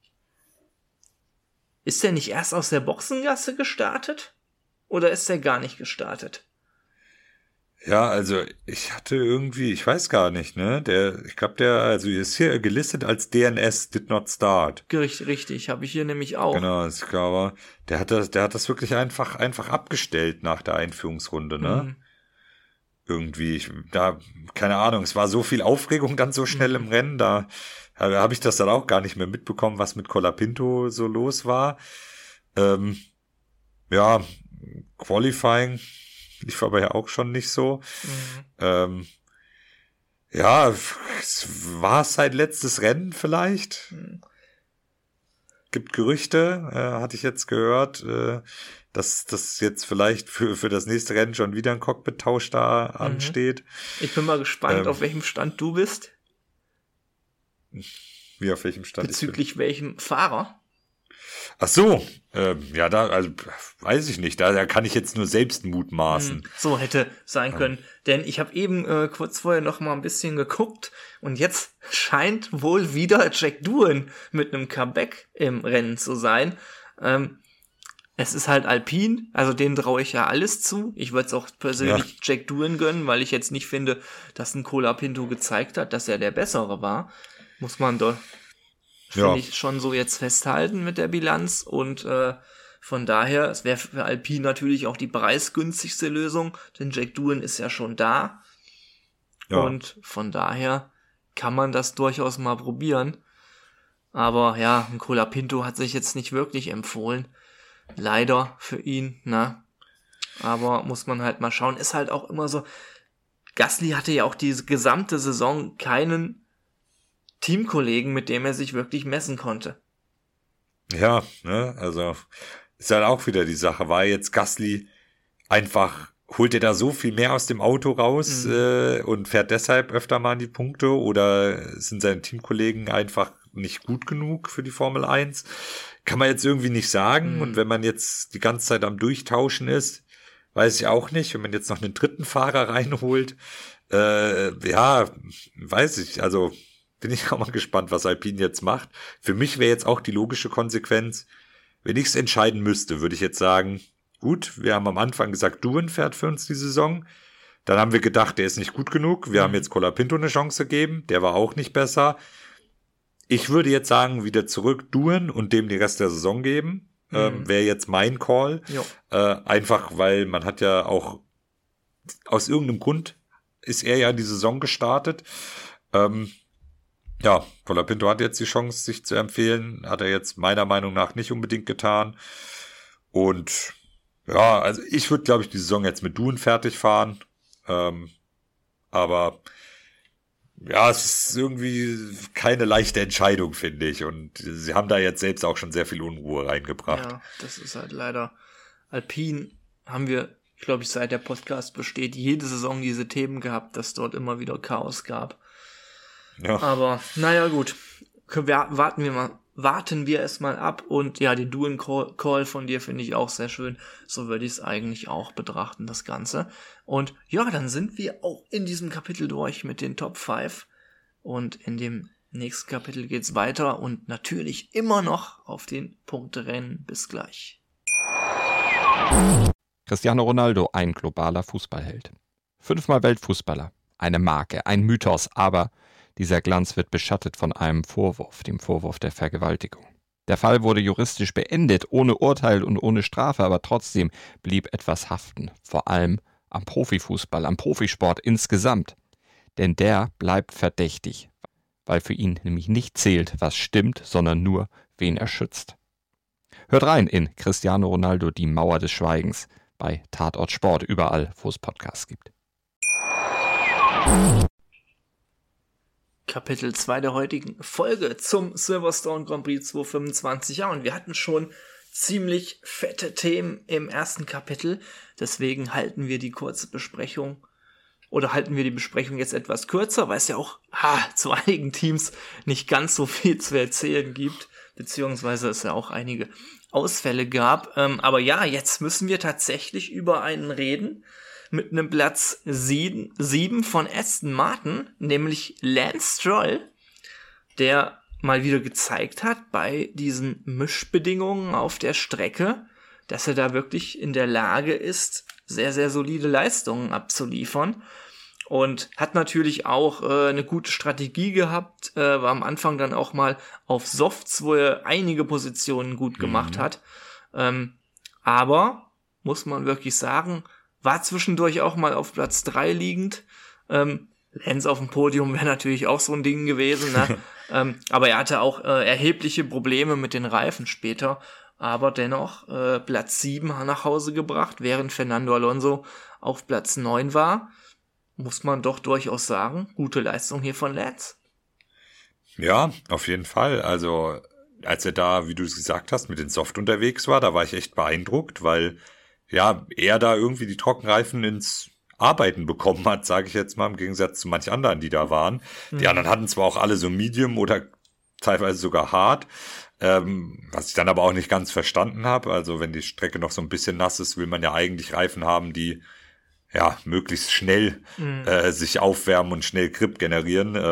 ist der nicht erst aus der Boxengasse gestartet? Oder ist der gar nicht gestartet? Ja, also ich hatte irgendwie, ich weiß gar nicht, ne, der, ich glaube, der, also ist hier gelistet als D N S, did not start. Richtig, richtig, habe ich hier nämlich auch. Genau, ich glaube, der hat das, der hat das wirklich einfach, einfach abgestellt nach der Einführungsrunde, ne? Mhm. Irgendwie, ich, da, keine Ahnung, es war so viel Aufregung dann so schnell mhm. im Rennen, da, da habe ich das dann auch gar nicht mehr mitbekommen, was mit Colapinto so los war. Ähm, ja, Qualifying lief aber ja auch schon nicht so. Mhm. Ähm, ja, es war sein letztes Rennen vielleicht. Mhm. Gibt Gerüchte, äh, hatte ich jetzt gehört, äh, dass das jetzt vielleicht für für das nächste Rennen schon wieder ein Cockpit-Tausch da mhm. ansteht. Ich bin mal gespannt, ähm, auf welchem Stand du bist. Wie auf welchem Stand? Bezüglich welchem Fahrer? Ach so, ähm, ja, da, also, weiß ich nicht, da, da kann ich jetzt nur selbst mutmaßen. So hätte sein können, ja. Denn ich habe eben äh, kurz vorher noch mal ein bisschen geguckt und jetzt scheint wohl wieder Jack Doohan mit einem Comeback im Rennen zu sein. Ähm, es ist halt Alpine, also denen traue ich ja alles zu. Ich würde es auch persönlich ja. Jack Doohan gönnen, weil ich jetzt nicht finde, dass ein Colapinto gezeigt hat, dass er der Bessere war. Muss man doch, finde Ja. ich, schon so jetzt festhalten mit der Bilanz. Und äh, von daher, es wäre für Alpine natürlich auch die preisgünstigste Lösung, denn Jack Doohan ist ja schon da. Ja. Und von daher kann man das durchaus mal probieren. Aber ja, ein Colapinto hat sich jetzt nicht wirklich empfohlen. Leider für ihn, ne? Aber muss man halt mal schauen. Ist halt auch immer so, Gasly hatte ja auch diese gesamte Saison keinen Teamkollegen, mit dem er sich wirklich messen konnte. Ja, ne, also ist halt auch wieder die Sache, war jetzt Gasly einfach, holt er da so viel mehr aus dem Auto raus Mhm. äh, und fährt deshalb öfter mal an die Punkte oder sind seine Teamkollegen einfach nicht gut genug für die Formel eins? Kann man jetzt irgendwie nicht sagen. Mhm. Und wenn man jetzt die ganze Zeit am Durchtauschen ist, weiß ich auch nicht, wenn man jetzt noch einen dritten Fahrer reinholt, äh, ja, weiß ich, also bin ich auch mal gespannt, was Alpine jetzt macht. Für mich wäre jetzt auch die logische Konsequenz, wenn ich es entscheiden müsste, würde ich jetzt sagen, gut, wir haben am Anfang gesagt, Doohan fährt für uns die Saison. Dann haben wir gedacht, der ist nicht gut genug. Wir Mhm. haben jetzt Colapinto eine Chance gegeben. Der war auch nicht besser. Ich würde jetzt sagen, wieder zurück Doohan und dem die Rest der Saison geben. Mhm. Ähm, wäre jetzt mein Call. Jo. Äh, einfach, weil man hat ja auch aus irgendeinem Grund ist er ja in die Saison gestartet. Ähm, ja, Colapinto hat jetzt die Chance, sich zu empfehlen. Hat er jetzt meiner Meinung nach nicht unbedingt getan. Und ja, also ich würde, glaube ich, die Saison jetzt mit Doohan fertig fahren. Ähm, aber ja, es ist irgendwie keine leichte Entscheidung, finde ich. Und sie haben da jetzt selbst auch schon sehr viel Unruhe reingebracht. Ja, das ist halt leider. Alpine haben wir, glaube ich, seit der Podcast besteht, jede Saison diese Themen gehabt, dass dort immer wieder Chaos gab. Ja. Aber naja, gut. Können wir, warten wir mal, warten wir es mal ab. Und ja, den Doohan Call, Call von dir finde ich auch sehr schön. So würde ich es eigentlich auch betrachten, das Ganze. Und ja, dann sind wir auch in diesem Kapitel durch mit den Top fünf. Und in dem nächsten Kapitel geht's weiter und natürlich immer noch auf den Punkterennen. Bis gleich. Cristiano Ronaldo, ein globaler Fußballheld. Fünfmal Weltfußballer, eine Marke, ein Mythos, aber dieser Glanz wird beschattet von einem Vorwurf, dem Vorwurf der Vergewaltigung. Der Fall wurde juristisch beendet, ohne Urteil und ohne Strafe, aber trotzdem blieb etwas haften, vor allem am Profifußball, am Profisport insgesamt. Denn der bleibt verdächtig, weil für ihn nämlich nicht zählt, was stimmt, sondern nur, wen er schützt. Hört rein in Cristiano Ronaldo, die Mauer des Schweigens, bei Tatort Sport, überall, wo es Podcasts gibt. Kapitel zwei der heutigen Folge zum Silverstone Grand Prix zweitausendfünfundzwanzig. Ja, und wir hatten schon ziemlich fette Themen im ersten Kapitel. Deswegen halten wir die kurze Besprechung oder halten wir die Besprechung jetzt etwas kürzer, weil es ja auch ha, zu einigen Teams nicht ganz so viel zu erzählen gibt, beziehungsweise es ja auch einige Ausfälle gab. Ähm, aber ja, jetzt müssen wir tatsächlich über einen reden mit einem Platz sieben, sieben von Aston Martin, nämlich Lance Stroll, der mal wieder gezeigt hat bei diesen Mischbedingungen auf der Strecke, dass er da wirklich in der Lage ist, sehr, sehr solide Leistungen abzuliefern. Und hat natürlich auch äh, eine gute Strategie gehabt, äh, war am Anfang dann auch mal auf Softs, wo er einige Positionen gut gemacht Mhm. hat. Ähm, aber, muss man wirklich sagen, war zwischendurch auch mal auf Platz drei liegend. Ähm, Lenz auf dem Podium wäre natürlich auch so ein Ding gewesen, ne? ähm, aber er hatte auch äh, erhebliche Probleme mit den Reifen später. Aber dennoch äh, Platz sieben nach Hause gebracht, während Fernando Alonso auf Platz neun war. Muss man doch durchaus sagen, gute Leistung hier von Lance. Ja, auf jeden Fall. Also, als er da, wie du es gesagt hast, mit den Soft unterwegs war, da war ich echt beeindruckt, weil, ja, er da irgendwie die Trockenreifen ins Arbeiten bekommen hat, sage ich jetzt mal, im Gegensatz zu manch anderen, die da waren. Mhm. Die anderen hatten zwar auch alle so Medium oder teilweise sogar Hard, ähm, was ich dann aber auch nicht ganz verstanden habe. Also, wenn die Strecke noch so ein bisschen nass ist, will man ja eigentlich Reifen haben, die ja möglichst schnell mhm. äh, sich aufwärmen und schnell Grip generieren. Ähm,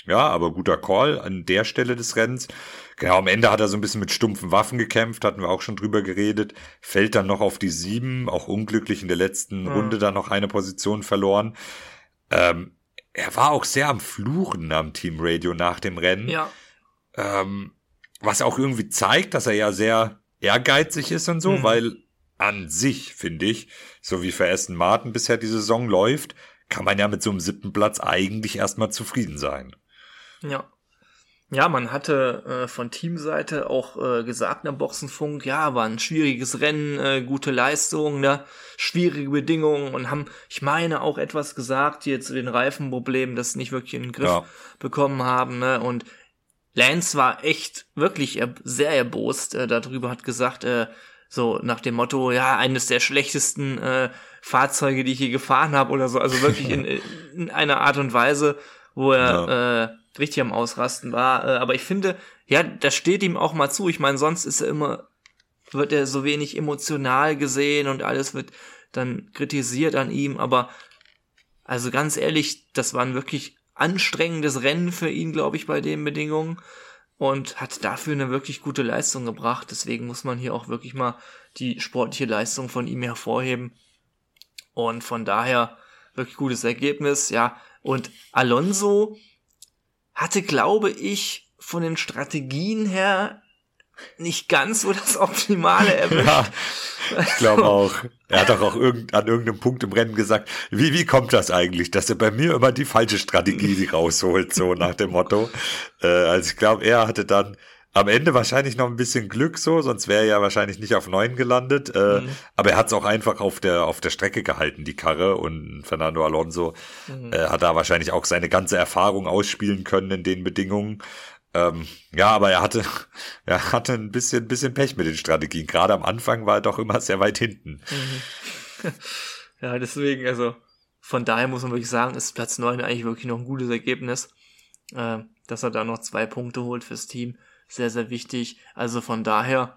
ja, aber guter Call an der Stelle des Rennens. Genau, am Ende hat er so ein bisschen mit stumpfen Waffen gekämpft, hatten wir auch schon drüber geredet. Fällt dann noch auf die sieben, auch unglücklich in der letzten Mhm. Runde dann noch eine Position verloren. Ähm, er war auch sehr am Fluchen am Teamradio nach dem Rennen. Ja. Ähm, was auch irgendwie zeigt, dass er ja sehr ehrgeizig ist und so, Mhm. weil an sich, finde ich, so wie für Aston Martin bisher die Saison läuft, kann man ja mit so einem siebten Platz eigentlich erstmal zufrieden sein. Ja. Ja, man hatte äh, von Teamseite auch äh, gesagt am Boxenfunk, ja, war ein schwieriges Rennen, äh, gute Leistung, ne, schwierige Bedingungen und haben, ich meine, auch etwas gesagt hier zu den Reifenproblemen, das nicht wirklich in den Griff Ja. bekommen haben, ne, und Lance war echt wirklich er, sehr erbost äh, darüber, hat gesagt, äh, so nach dem Motto, ja, eines der schlechtesten äh, Fahrzeuge, die ich je gefahren habe oder so, also wirklich in, in einer Art und Weise, wo er Ja. äh, richtig am Ausrasten war. Äh, aber ich finde, ja, das steht ihm auch mal zu. Ich meine, sonst ist er immer, wird er so wenig emotional gesehen und alles wird dann kritisiert an ihm. Aber also ganz ehrlich, das war ein wirklich anstrengendes Rennen für ihn, glaube ich, bei den Bedingungen. Und hat dafür eine wirklich gute Leistung gebracht. Deswegen muss man hier auch wirklich mal die sportliche Leistung von ihm hervorheben. Und von daher wirklich gutes Ergebnis, ja. Und Alonso hatte, glaube ich, von den Strategien her nicht ganz so das Optimale erwischt. Ja, ich glaube auch. Er hat doch auch irgend, an irgendeinem Punkt im Rennen gesagt, wie, wie kommt das eigentlich, dass er bei mir immer die falsche Strategie rausholt, so nach dem Motto. Äh, also ich glaube, er hatte dann am Ende wahrscheinlich noch ein bisschen Glück so, sonst wäre er ja wahrscheinlich nicht auf neun gelandet. Äh, Mhm. Aber er hat es auch einfach auf der, auf der Strecke gehalten, die Karre. Und Fernando Alonso Mhm. äh, hat da wahrscheinlich auch seine ganze Erfahrung ausspielen können in den Bedingungen. Ähm, ja, aber er hatte, er hatte ein bisschen, bisschen Pech mit den Strategien. Gerade am Anfang war er doch immer sehr weit hinten. Ja, deswegen, also von daher muss man wirklich sagen, ist Platz neun eigentlich wirklich noch ein gutes Ergebnis. Äh, dass er da noch zwei Punkte holt fürs Team. Sehr, sehr wichtig. Also von daher,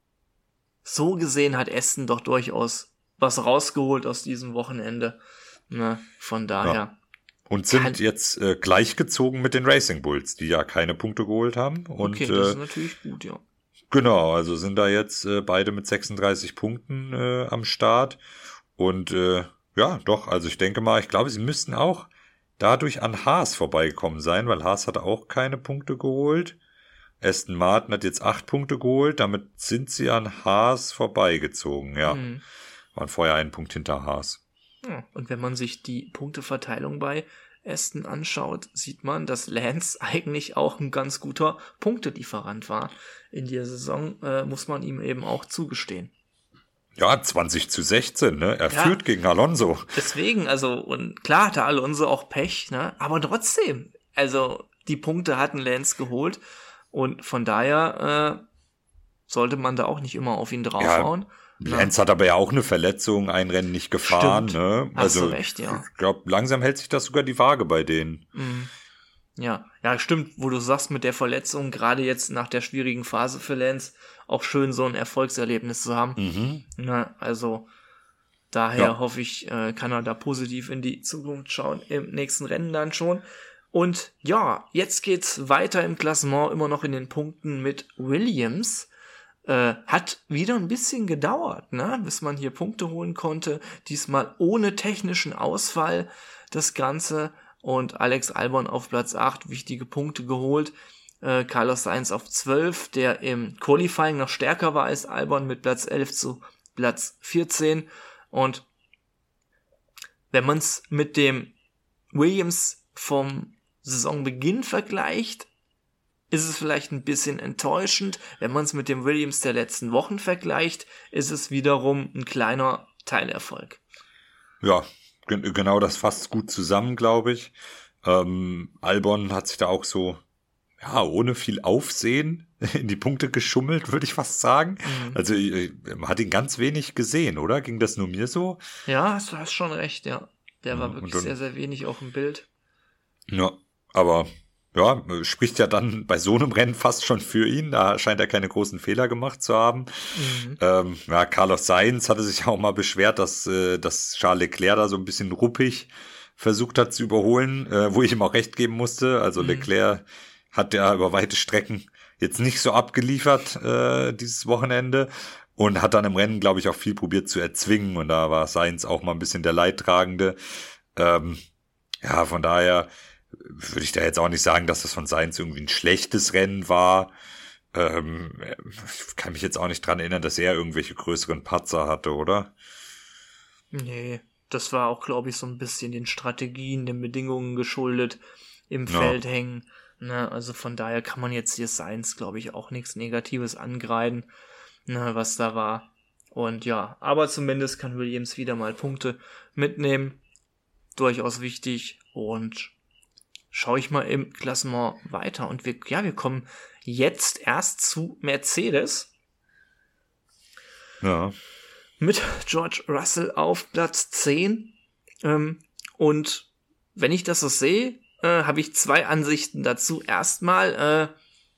so gesehen hat Aston doch durchaus was rausgeholt aus diesem Wochenende. Ne? Von daher. Ja. Und sind Kann- jetzt äh, gleichgezogen mit den Racing Bulls, die ja keine Punkte geholt haben. Und Okay, das ist äh, natürlich gut, ja. genau, also sind da jetzt äh, beide mit sechsunddreißig Punkten äh, am Start. Und äh, ja, doch, also ich denke mal, ich glaube, sie müssten auch dadurch an Haas vorbeigekommen sein, weil Haas hat auch keine Punkte geholt. Aston Martin hat jetzt acht Punkte geholt, damit sind sie an Haas vorbeigezogen, ja. Mhm. Waren vorher einen Punkt hinter Haas. Ja, und wenn man sich die Punkteverteilung bei Aston anschaut, sieht man, dass Lance eigentlich auch ein ganz guter Punktelieferant war. In der Saison äh, muss man ihm eben auch zugestehen. Ja, zwanzig zu sechzehn, ne? Er Ja. führt gegen Alonso. Deswegen, also, und klar hatte Alonso auch Pech, ne? Aber trotzdem, also die Punkte hatten Lance geholt und von daher äh, sollte man da auch nicht immer auf ihn draufhauen. Lance hat aber ja auch eine Verletzung, ein Rennen nicht gefahren, Stimmt. ne? Hast du Also recht, ja. ich glaube, langsam hält sich das sogar die Waage bei denen. Mhm. Ja, ja, stimmt, wo du sagst mit der Verletzung, gerade jetzt nach der schwierigen Phase für Lance, auch schön so ein Erfolgserlebnis zu haben. Mhm. Na, also daher Ja. hoffe ich, äh, kann er da positiv in die Zukunft schauen, im nächsten Rennen dann schon. Und ja, jetzt geht's weiter im Klassement, immer noch in den Punkten mit Williams. Äh, hat wieder ein bisschen gedauert, ne, bis man hier Punkte holen konnte. Diesmal ohne technischen Ausfall das Ganze. Und Alex Albon auf Platz acht, wichtige Punkte geholt. Äh, Carlos Sainz auf zwölf, der im Qualifying noch stärker war als Albon mit Platz elf zu Platz vierzehn. Und wenn man es mit dem Williams vom Saisonbeginn vergleicht, ist es vielleicht ein bisschen enttäuschend. Wenn man es mit dem Williams der letzten Wochen vergleicht, ist es wiederum ein kleiner Teilerfolg. Ja, gen- genau, das fasst gut zusammen, glaube ich. Ähm, Albon hat sich da auch so, ja, ohne viel Aufsehen in die Punkte geschummelt, würde ich fast sagen. Mhm. Also äh, man hat ihn ganz wenig gesehen, oder? Ging das nur mir so? Ja, hast, du hast schon recht, ja. Der war Ja, und wirklich dann- sehr, sehr wenig auf dem Bild. Ja, aber ja, spricht ja dann bei so einem Rennen fast schon für ihn. Da scheint er keine großen Fehler gemacht zu haben. Mhm. Ähm, ja, Carlos Sainz hatte sich auch mal beschwert, dass, äh, dass Charles Leclerc da so ein bisschen ruppig versucht hat zu überholen, äh, wo ich ihm auch recht geben musste. Also mhm. Leclerc hat ja über weite Strecken jetzt nicht so abgeliefert äh, dieses Wochenende und hat dann im Rennen, glaube ich, auch viel probiert zu erzwingen und da war Sainz auch mal ein bisschen der Leidtragende. Ähm, ja, von daher würde ich da jetzt auch nicht sagen, dass das von Sainz irgendwie ein schlechtes Rennen war. Ähm, ich kann mich jetzt auch nicht dran erinnern, dass er irgendwelche größeren Patzer hatte, oder? Nee, das war auch, glaube ich, so ein bisschen den Strategien, den Bedingungen geschuldet, im Ja. Feld hängen. Ne? Also von daher kann man jetzt hier Sainz, glaube ich, auch nichts Negatives angreifen, ne, was da war. Und ja, aber zumindest kann Williams wieder mal Punkte mitnehmen. Durchaus wichtig. Und schaue ich mal im Klassement weiter. Und wir, ja, wir kommen jetzt erst zu Mercedes. Ja. Mit George Russell auf Platz zehn. Ähm, und wenn ich das so sehe, äh, habe ich zwei Ansichten dazu. Erstmal, äh,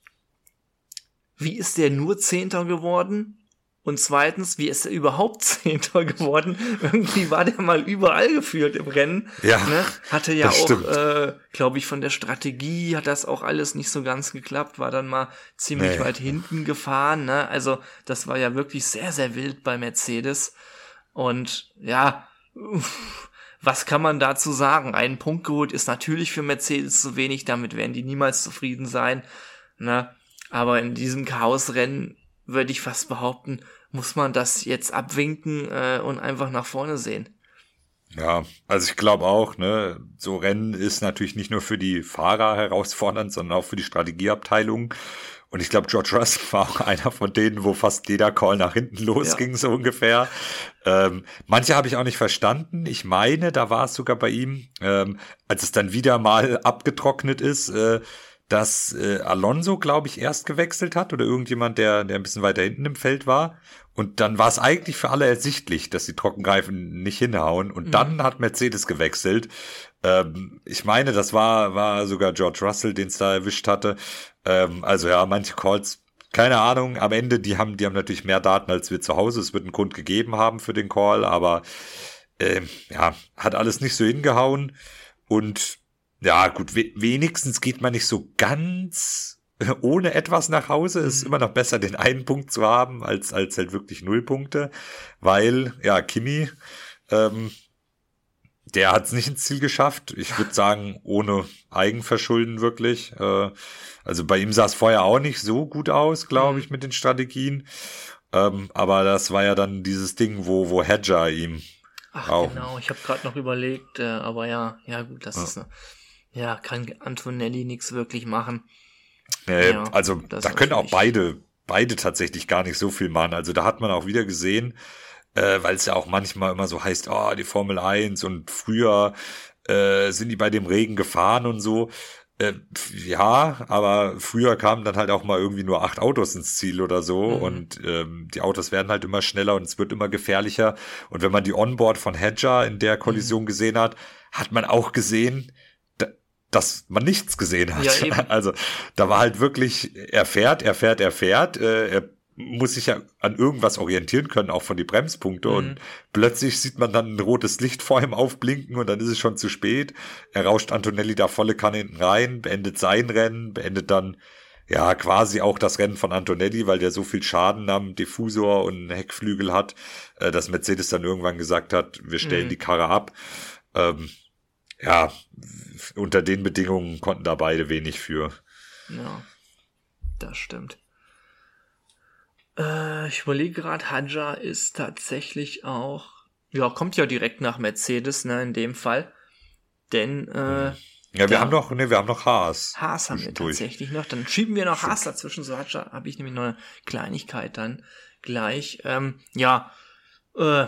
wie ist der nur Zehnter geworden? Und zweitens, wie ist er überhaupt Zehnter geworden? Irgendwie war der mal überall geführt im Rennen. Ja, ne? Hatte ja das auch, stimmt. äh, glaube ich, von der Strategie hat das auch alles nicht so ganz geklappt. War dann mal ziemlich Nee. weit hinten gefahren. Ne? Also das war ja wirklich sehr, sehr wild bei Mercedes. Und ja, uff, was kann man dazu sagen? Einen Punkt geholt ist natürlich für Mercedes zu wenig. Damit werden die niemals zufrieden sein. Ne? Aber in diesem Chaosrennen würde ich fast behaupten, muss man das jetzt abwinken äh, und einfach nach vorne sehen. Ja, also ich glaube auch, ne, so Rennen ist natürlich nicht nur für die Fahrer herausfordernd, sondern auch für die Strategieabteilung. Und ich glaube, George Russell war auch einer von denen, wo fast jeder Call nach hinten losging, Ja. so ungefähr. Ähm, manche habe ich auch nicht verstanden. Ich meine, da war es sogar bei ihm, ähm, als es dann wieder mal abgetrocknet ist, äh, dass äh, Alonso, glaube ich, erst gewechselt hat oder irgendjemand, der der ein bisschen weiter hinten im Feld war. Und dann war es eigentlich für alle ersichtlich, dass die Trockenreifen nicht hinhauen. Und Mhm. dann hat Mercedes gewechselt. Ähm, ich meine, das war war sogar George Russell, den es da erwischt hatte. Ähm, also ja, manche Calls, keine Ahnung. Am Ende, die haben die haben natürlich mehr Daten als wir zu Hause. Es wird einen Grund gegeben haben für den Call, aber ähm, ja, hat alles nicht so hingehauen. Und ja, gut, we- wenigstens geht man nicht so ganz ohne etwas nach Hause. Es ist Mhm. immer noch besser, den einen Punkt zu haben, als als halt wirklich null Punkte. Weil, ja, Kimi, ähm, der hat es nicht ins Ziel geschafft. Ich würde sagen, ohne Eigenverschulden wirklich. Äh, also bei ihm sah es vorher auch nicht so gut aus, glaube Mhm. ich, mit den Strategien. Ähm, aber das war ja dann dieses Ding, wo wo Hedger ihm Ach auch. genau, ich habe gerade noch überlegt, äh, aber ja, ja gut, das Ja. ist eine, ja, kann Antonelli nichts wirklich machen. Äh, Ja, also das da können auch natürlich. beide, beide tatsächlich gar nicht so viel machen. Also da hat man auch wieder gesehen, äh, weil es ja auch manchmal immer so heißt, oh, die Formel eins und früher äh, sind die bei dem Regen gefahren und so. Äh, ja, aber früher kamen dann halt auch mal irgendwie nur acht Autos ins Ziel oder so Mhm. und ähm, die Autos werden halt immer schneller und es wird immer gefährlicher. Und wenn man die Onboard von Hedger in der Kollision Mhm. gesehen hat, hat man auch gesehen, da- dass man nichts gesehen hat. Ja, eben. Also da war halt wirklich, er fährt, er fährt, er fährt, äh, er muss sich ja an irgendwas orientieren können, auch von die Bremspunkte. Mhm. Und plötzlich sieht man dann ein rotes Licht vor ihm aufblinken und dann ist es schon zu spät. Er rauscht Antonelli da volle Kanne hinten rein, beendet sein Rennen, beendet dann ja quasi auch das Rennen von Antonelli, weil der so viel Schaden am Diffusor und Heckflügel hat, äh, dass Mercedes dann irgendwann gesagt hat, wir stellen Mhm. die Karre ab. Ähm, ja, unter den Bedingungen konnten da beide wenig für. Ja, das stimmt. Äh, ich überlege gerade, Hadja ist tatsächlich auch, ja, kommt ja direkt nach Mercedes, ne, in dem Fall. Denn äh, Ja, wir Ja. haben noch, ne, wir haben noch Haas. Haas haben wir Zwischendurch. tatsächlich noch. Dann schieben wir noch Haas dazwischen. So Hadja habe ich nämlich noch eine Kleinigkeit dann gleich. Ähm, ja, äh,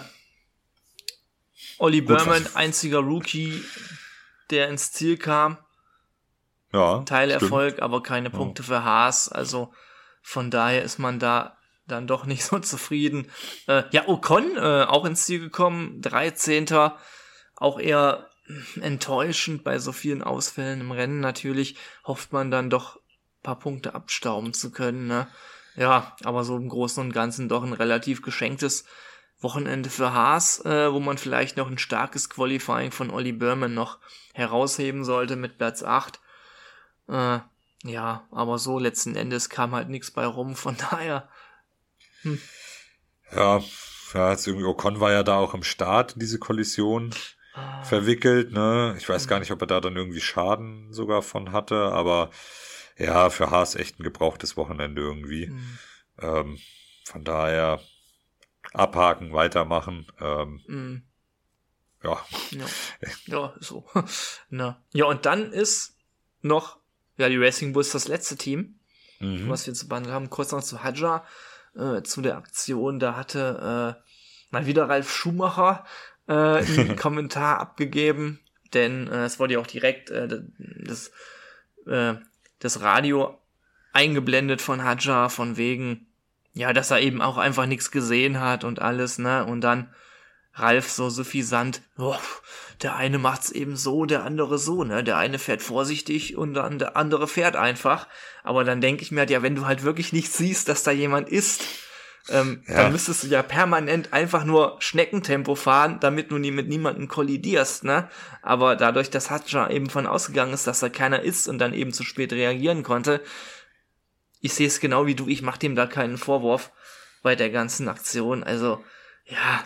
Olli Gut, Berman, was- einziger Rookie, der ins Ziel kam. Ja, Teilerfolg, aber keine Punkte für Haas. Also von daher ist man da dann doch nicht so zufrieden. Äh, ja, Ocon äh, auch ins Ziel gekommen, dreizehnter Auch eher enttäuschend bei so vielen Ausfällen im Rennen. Natürlich hofft man dann doch ein paar Punkte abstauben zu können. Ne? Ja, aber so im Großen und Ganzen doch ein relativ geschenktes Wochenende für Haas, äh, wo man vielleicht noch ein starkes Qualifying von Olli Burman noch herausheben sollte mit Platz acht. Äh, ja, aber so letzten Endes kam halt nichts bei rum, von daher. Hm. Ja, ja, jetzt irgendwie Ocon war ja da auch im Start in diese Kollision ah. verwickelt, ne? Ich weiß hm. gar nicht, ob er da dann irgendwie Schaden sogar von hatte, aber ja, für Haas echt ein gebrauchtes Wochenende irgendwie. Hm. Ähm, von daher abhaken, weitermachen. Ähm, hm. Ja. ja. Ja, so. Na. Ja, und dann ist noch, ja, die Racing Bulls das letzte Team, mhm. was wir zu behandeln haben. Kurz noch zu Hadjar, äh, zu der Aktion. Da hatte äh, mal wieder Ralf Schumacher äh, einen Kommentar abgegeben, denn äh, es wurde ja auch direkt äh, das, äh, das Radio eingeblendet von Hadjar, von wegen, ja, dass er eben auch einfach nichts gesehen hat und alles, ne? Und dann Ralf so suffisant, oh, der eine macht's eben so, der andere so, ne? Der eine fährt vorsichtig und dann der andere fährt einfach. Aber dann denke ich mir halt, ja, wenn du halt wirklich nicht siehst, dass da jemand ist, ähm, ja. dann müsstest du ja permanent einfach nur Schneckentempo fahren, damit du nie mit niemandem kollidierst, ne? Aber dadurch, dass Hadjar eben von ausgegangen ist, dass da keiner ist und dann eben zu spät reagieren konnte, ich sehe es genau wie du, ich mache dem da keinen Vorwurf bei der ganzen Aktion. Also, ja,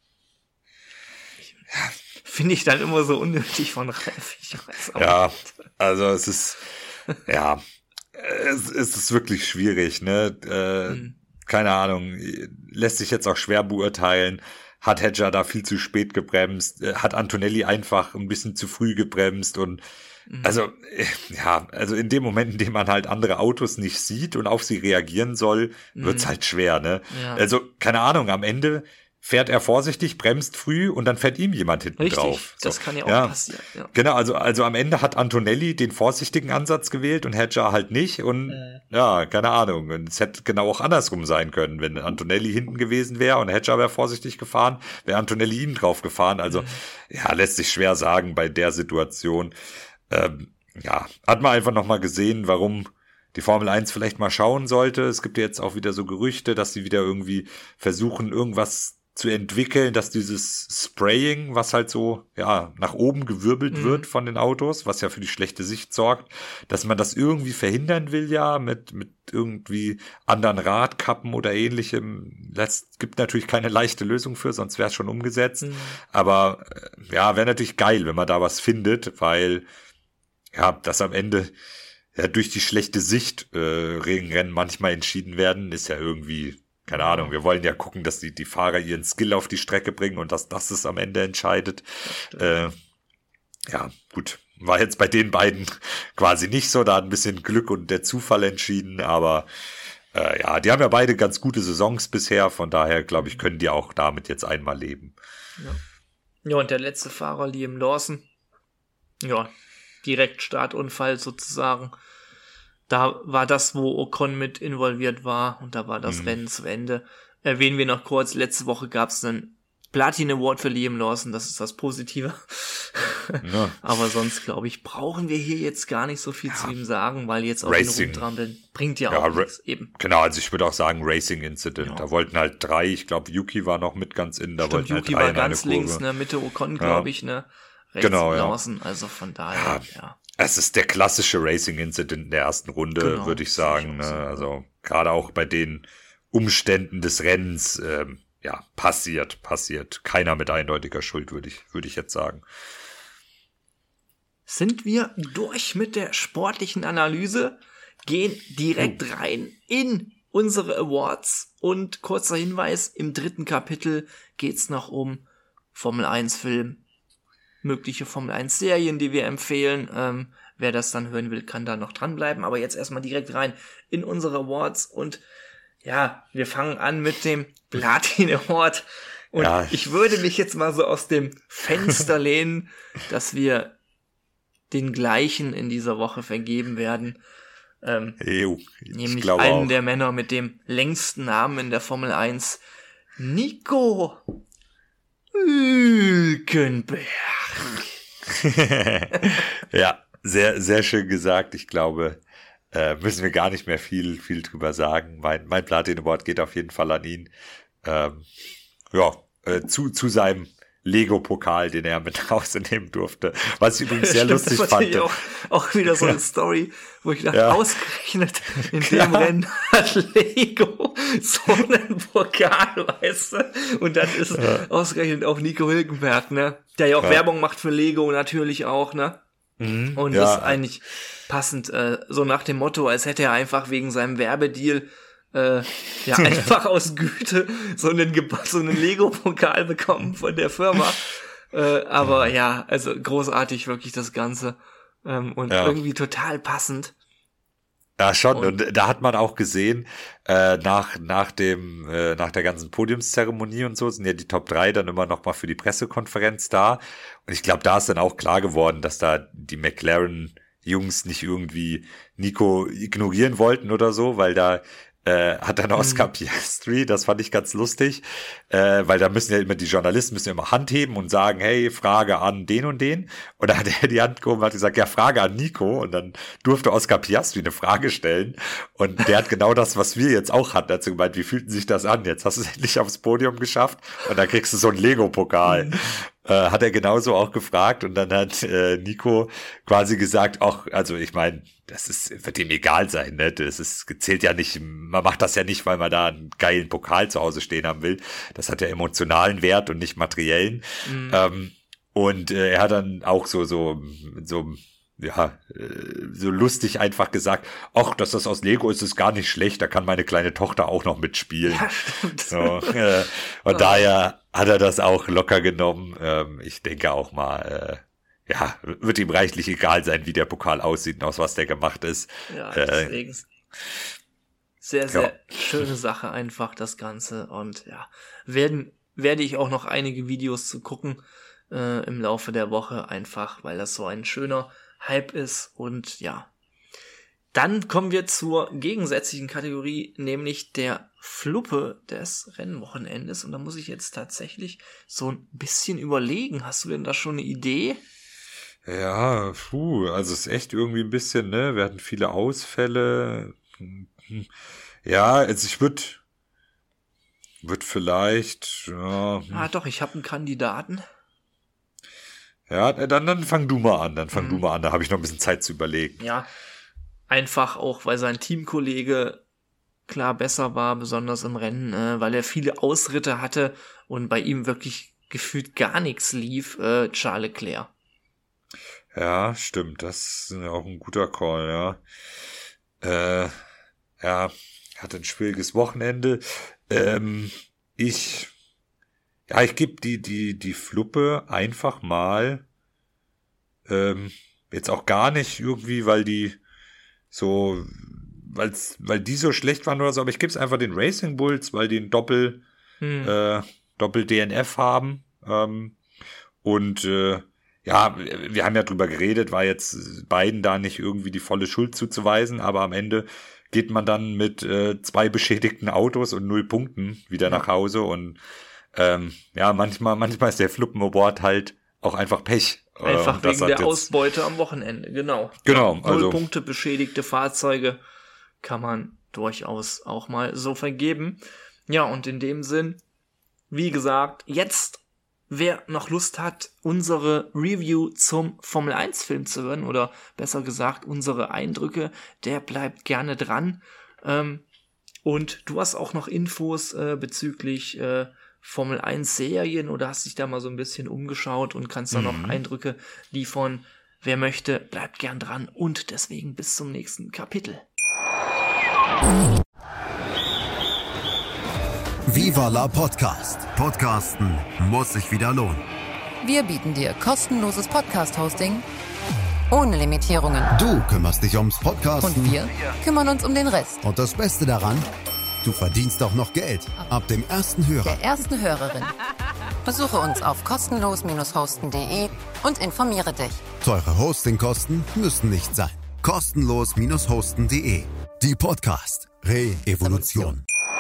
finde ich dann immer so unnötig von Ralf. Ich weiß auch ja, nicht. Also es ist, ja, es, es ist wirklich schwierig, ne? Äh, hm. Keine Ahnung, lässt sich jetzt auch schwer beurteilen. Hat Hadjar da viel zu spät gebremst? Hat Antonelli einfach ein bisschen zu früh gebremst? Und also, ja, also in dem Moment, in dem man halt andere Autos nicht sieht und auf sie reagieren soll, wird's mhm. halt schwer, ne? Ja. Also, keine Ahnung, am Ende fährt er vorsichtig, bremst früh und dann fährt ihm jemand hinten Richtig, drauf. So. Das kann ja auch ja. passieren. Ja. Genau, also, also am Ende hat Antonelli den vorsichtigen Ansatz gewählt und Hadjar halt nicht und äh. ja, keine Ahnung. Und es hätte genau auch andersrum sein können, wenn Antonelli hinten gewesen wäre und Hadjar wäre vorsichtig gefahren, wäre Antonelli ihm drauf gefahren. Also, mhm. ja, lässt sich schwer sagen bei der Situation. Ähm, ja, hat man einfach nochmal gesehen, warum die Formel eins vielleicht mal schauen sollte. Es gibt ja jetzt auch wieder so Gerüchte, dass sie wieder irgendwie versuchen, irgendwas zu entwickeln, dass dieses Spraying, was halt so, ja, nach oben gewirbelt mhm. wird von den Autos, was ja für die schlechte Sicht sorgt, dass man das irgendwie verhindern will, ja, mit, mit irgendwie anderen Radkappen oder ähnlichem. Das gibt natürlich keine leichte Lösung für, sonst wäre es schon umgesetzt. Mhm. Aber, ja, wäre natürlich geil, wenn man da was findet, weil, ja, das am Ende ja durch die schlechte Sicht äh, Regenrennen manchmal entschieden werden, ist ja irgendwie, keine Ahnung, wir wollen ja gucken, dass die die Fahrer ihren Skill auf die Strecke bringen und dass das es am Ende entscheidet. Äh, ja, gut, war jetzt bei den beiden quasi nicht so, da hat ein bisschen Glück und der Zufall entschieden, aber äh, ja, die haben ja beide ganz gute Saisons bisher, von daher, glaube ich, können die auch damit jetzt einmal leben. Ja, ja und der letzte Fahrer, Liam Lawson, ja, direkt Startunfall sozusagen. Da war das, wo Ocon mit involviert war und da war das mhm. Rennen zu Ende. Erwähnen wir noch kurz, letzte Woche gab es einen Platin Award für Liam Lawson, das ist das Positive. Ja. Aber sonst, glaube ich, brauchen wir hier jetzt gar nicht so viel ja. zu ihm sagen, weil jetzt auch den Rumtrampeln bringt ja, ja auch nichts eben. Genau, also ich würde auch sagen Racing Incident. Ja. Da wollten halt drei, ich glaube Yuki war noch mit ganz innen, da Stimmt, wollten Yuki halt drei war ganz links, ne, Mitte Ocon, glaube ja. ich, ne. Rechts genau, Lawson, ja. Also von daher, ja. ja. Es ist der klassische Racing-Incident in der ersten Runde, genau, würde ich sagen. Ne? Also gerade auch bei den Umständen des Rennens, ähm, ja, passiert, passiert. Keiner mit eindeutiger Schuld, würde ich, würde ich jetzt sagen. Sind wir durch mit der sportlichen Analyse, gehen direkt oh. rein in unsere Awards und kurzer Hinweis, im dritten Kapitel geht's noch um Formel eins Film. Mögliche Formel eins Serien, die wir empfehlen. Ähm, wer das dann hören will, kann da noch dranbleiben. Aber jetzt erstmal direkt rein in unsere Awards. Und ja, wir fangen an mit dem Platin Award. Und ja. ich würde mich jetzt mal so aus dem Fenster lehnen, dass wir den gleichen in dieser Woche vergeben werden. Ähm, Ew, nämlich einen auch. der Männer mit dem längsten Namen in der Formel eins, Nico Hülkenberg. Ja, sehr, sehr schön gesagt. Ich glaube, äh, müssen wir gar nicht mehr viel, viel drüber sagen. Mein, mein Platin Award geht auf jeden Fall an ihn. Ähm, ja, äh, zu, zu seinem Lego-Pokal, den er mit nach Hause nehmen durfte. Was ich übrigens sehr Stimmt, lustig das fand. Auch, auch wieder so eine Ja. Story, wo ich dachte, Ja. ausgerechnet in Klar. dem Rennen hat Lego so einen Pokal, weißt du? Und dann ist Ja. ausgerechnet auch Nico Hülkenberg, ne? Der ja auch Ja. Werbung macht für Lego natürlich auch, ne? Mhm. Und Ja. ist eigentlich passend, äh, so nach dem Motto, als hätte er einfach wegen seinem Werbedeal äh, ja einfach aus Güte so einen, Ge- so einen Lego-Pokal bekommen von der Firma. Äh, aber ja, also großartig wirklich das Ganze. Ähm, und Ja. irgendwie total passend. Ja, schon. Und- Und da hat man auch gesehen, äh, nach, nach dem, äh, nach der ganzen Podiumszeremonie und so sind ja die Top drei dann immer noch mal für die Pressekonferenz da. Und ich glaube, da ist dann auch klar geworden, dass da die McLaren-Jungs nicht irgendwie Nico ignorieren wollten oder so, weil da äh, hat dann Oscar Piastri, das fand ich ganz lustig, äh, weil da müssen ja immer die Journalisten müssen ja immer Hand heben und sagen, hey, Frage an den und den. Und da hat er die Hand gehoben und hat gesagt, ja, Frage an Nico. Und dann durfte Oscar Piastri eine Frage stellen. Und der hat genau das, was wir jetzt auch hatten, dazu gemeint, wie fühlten sich das an? Jetzt hast du es endlich aufs Podium geschafft und dann kriegst du so einen Lego-Pokal. Äh, hat er genauso auch gefragt und dann hat äh, Nico quasi gesagt, auch, also ich meine, das ist, wird ihm egal sein, ne? Das ist, zählt ja nicht, man macht das ja nicht, weil man da einen geilen Pokal zu Hause stehen haben will. Das hat ja emotionalen Wert und nicht materiellen. Mhm. Ähm, und äh, er hat dann auch so, so, so, ja, äh, so lustig einfach gesagt, ach, dass das aus Lego ist, ist gar nicht schlecht, da kann meine kleine Tochter auch noch mitspielen. Ja, stimmt. So, äh, und daher hat er das auch locker genommen. Ähm, ich denke auch mal, äh, ja, wird ihm reichlich egal sein, wie der Pokal aussieht und aus was der gemacht ist. Ja, Äh, deswegen. Sehr, sehr ja. schöne Sache einfach, das Ganze. Und ja, werden, werde ich auch noch einige Videos zu gucken äh, im Laufe der Woche, einfach, weil das so ein schöner Hype ist. Und ja, dann kommen wir zur gegensätzlichen Kategorie, nämlich der Fluppe des Rennwochenendes. Und da muss ich jetzt tatsächlich so ein bisschen überlegen. Hast du denn da schon eine Idee? Ja, puh, also es ist echt irgendwie ein bisschen, ne? Wir hatten viele Ausfälle. Ja, also ich würde würd vielleicht, ja, Ah, doch, ich habe einen Kandidaten. ja, dann, dann fang du mal an, dann fang Mhm. du mal an, da habe ich noch ein bisschen Zeit zu überlegen. Ja, einfach auch, weil sein Teamkollege klar besser war, besonders im Rennen, äh, weil er viele Ausritte hatte und bei ihm wirklich gefühlt gar nichts lief, äh, Charles Leclerc. Ja, stimmt, das ist auch ein guter Call, ja. Äh, ja, hatte ein schwieriges Wochenende. Ähm, ich, ja, ich gebe die, die, die Fluppe einfach mal, ähm, jetzt auch gar nicht irgendwie, weil die so, weil's, weil die so schlecht waren oder so, aber ich gebe es einfach den Racing Bulls, weil die ein Doppel, Hm. äh, Doppel-D N F haben. Ähm, und äh, ja, wir haben ja drüber geredet, war jetzt beiden da nicht irgendwie die volle Schuld zuzuweisen, aber am Ende geht man dann mit äh, zwei beschädigten Autos und null Punkten wieder Ja. nach Hause und ähm, ja, manchmal, manchmal ist der Fluppen-Award halt auch einfach Pech. Äh, Einfach und das wegen hat der jetzt- Ausbeute am Wochenende, genau. Genau, Null also Punkte beschädigte Fahrzeuge kann man durchaus auch mal so vergeben. Ja, und in dem Sinn, wie gesagt, jetzt, wer noch Lust hat, unsere Review zum Formel eins Film zu hören, oder besser gesagt, unsere Eindrücke, der bleibt gerne dran. Ähm, und du hast auch noch Infos äh, bezüglich äh, Formel eins Serien oder hast dich da mal so ein bisschen umgeschaut und kannst da noch Mhm. Eindrücke liefern. Wer möchte, bleibt gern dran und deswegen bis zum nächsten Kapitel. Viva la Podcast. Podcasten muss sich wieder lohnen. Wir bieten dir kostenloses Podcast-Hosting ohne Limitierungen. Du kümmerst dich ums Podcasten. Und wir kümmern uns um den Rest. Und das Beste daran, du verdienst auch noch Geld. Ab dem ersten Hörer. Der ersten Hörerin. Besuche uns auf kostenlos hosten punkt de und informiere dich. Teure Hostingkosten müssen nicht sein. kostenlos hosten punkt de. Die Podcast Re-Evolution.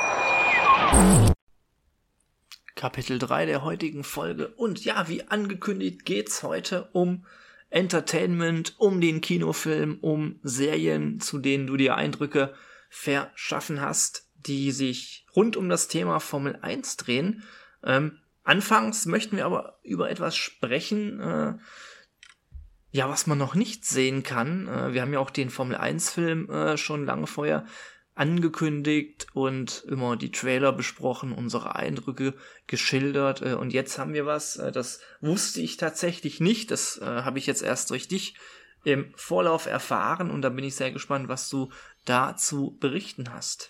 Kapitel drei der heutigen Folge. Und ja, wie angekündigt geht's heute um Entertainment, um den Kinofilm, um Serien, zu denen du dir Eindrücke verschaffen hast, die sich rund um das Thema Formel eins drehen. Ähm, anfangs möchten wir aber über etwas sprechen, äh, ja, was man noch nicht sehen kann. Äh, wir haben ja auch den Formel eins Film äh, schon lange vorher angekündigt und immer die Trailer besprochen, unsere Eindrücke geschildert. Äh, und jetzt haben wir was, äh, das wusste ich tatsächlich nicht. Das äh, habe ich jetzt erst durch dich im Vorlauf erfahren. Und da bin ich sehr gespannt, was du dazu berichten hast.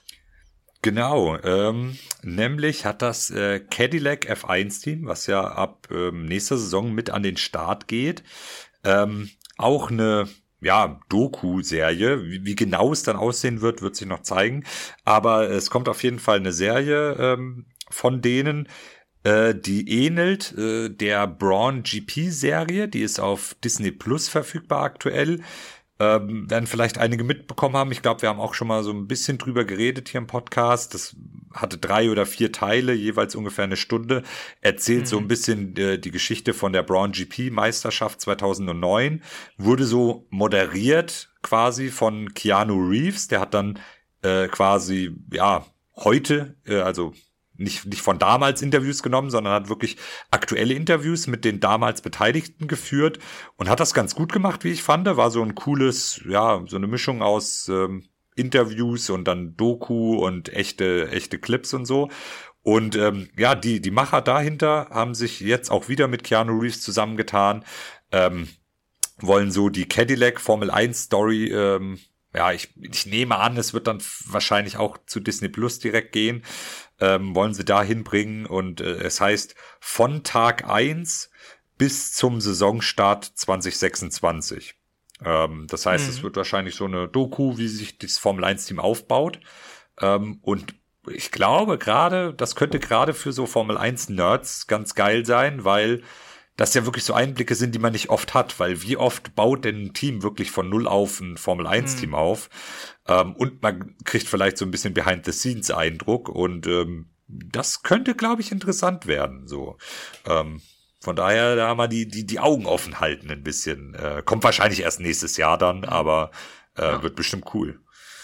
Genau, ähm, nämlich hat das äh, Cadillac F eins Team, was ja ab ähm, nächster Saison mit an den Start geht, ähm, auch eine ja, Doku-Serie. Wie, wie genau es dann aussehen wird, wird sich noch zeigen. Aber es kommt auf jeden Fall eine Serie ähm, von denen, äh, die ähnelt äh, der Braun G P-Serie. Die ist auf Disney Plus verfügbar aktuell. Ähm, werden vielleicht einige mitbekommen haben. Ich glaube, wir haben auch schon mal so ein bisschen drüber geredet hier im Podcast. Das hatte drei oder vier Teile, jeweils ungefähr eine Stunde. Erzählt mhm. so ein bisschen äh, die Geschichte von der Braun G P-Meisterschaft zweitausendneun. Wurde so moderiert quasi von Keanu Reeves. Der hat dann äh, quasi, ja, heute, äh, also nicht nicht von damals Interviews genommen, sondern hat wirklich aktuelle Interviews mit den damals Beteiligten geführt und hat das ganz gut gemacht, wie ich fand. War so ein cooles, ja, so eine Mischung aus ähm, Interviews und dann Doku und echte echte Clips und so. Und ähm, ja, die die Macher dahinter haben sich jetzt auch wieder mit Keanu Reeves zusammengetan, ähm, wollen so die Cadillac Formel eins Story ähm, ja, ich, ich nehme an, es wird dann wahrscheinlich auch zu Disney Plus direkt gehen, ähm, wollen sie da hinbringen und äh, es heißt von Tag eins bis zum Saisonstart zwanzig sechsundzwanzig. Ähm, das heißt, mhm. es wird wahrscheinlich so eine Doku, wie sich das Formel eins Team aufbaut. Ähm, und ich glaube gerade, das könnte gerade für so Formel eins Nerds ganz geil sein, weil das ja wirklich so Einblicke sind, die man nicht oft hat, weil wie oft baut denn ein Team wirklich von null auf ein Formel eins Team mhm. auf? Ähm, und man kriegt vielleicht so ein bisschen Behind-the-Scenes-Eindruck und ähm, das könnte, glaube ich, interessant werden. So, ähm, von daher da mal die die die Augen offen halten ein bisschen. Äh, kommt wahrscheinlich erst nächstes Jahr dann, aber äh, ja. wird bestimmt cool.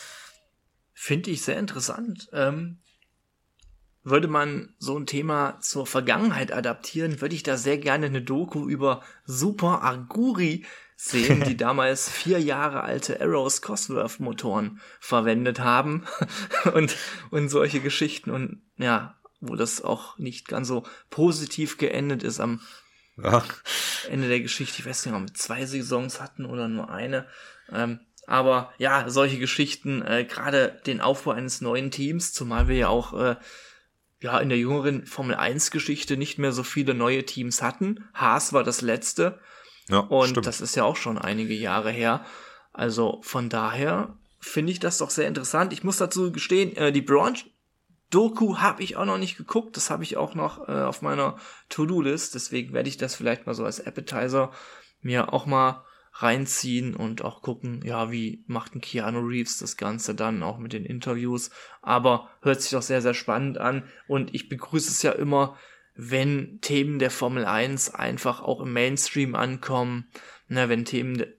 Finde ich sehr interessant. Ähm Würde man so ein Thema zur Vergangenheit adaptieren, würde ich da sehr gerne eine Doku über Super Aguri sehen, die damals vier Jahre alte Arrows Cosworth Motoren verwendet haben und und solche Geschichten und ja, wo das auch nicht ganz so positiv geendet ist am ja. Ende der Geschichte. Ich weiß nicht, ob wir zwei Saisons hatten oder nur eine. Ähm, aber ja, solche Geschichten, äh, gerade den Aufbau eines neuen Teams, zumal wir ja auch äh, ja, in der jüngeren Formel eins Geschichte nicht mehr so viele neue Teams hatten. Haas war das letzte. Ja, und stimmt. Das ist ja auch schon einige Jahre her. Also von daher finde ich das doch sehr interessant. Ich muss dazu gestehen, äh, die Braun-Doku habe ich auch noch nicht geguckt. Das habe ich auch noch äh, auf meiner To-Do-List. Deswegen werde ich das vielleicht mal so als Appetizer mir auch mal reinziehen und auch gucken, ja, wie macht ein Keanu Reeves das Ganze dann auch mit den Interviews, aber hört sich doch sehr, sehr spannend an und ich begrüße es ja immer, wenn Themen der Formel eins einfach auch im Mainstream ankommen, na, wenn Themen de,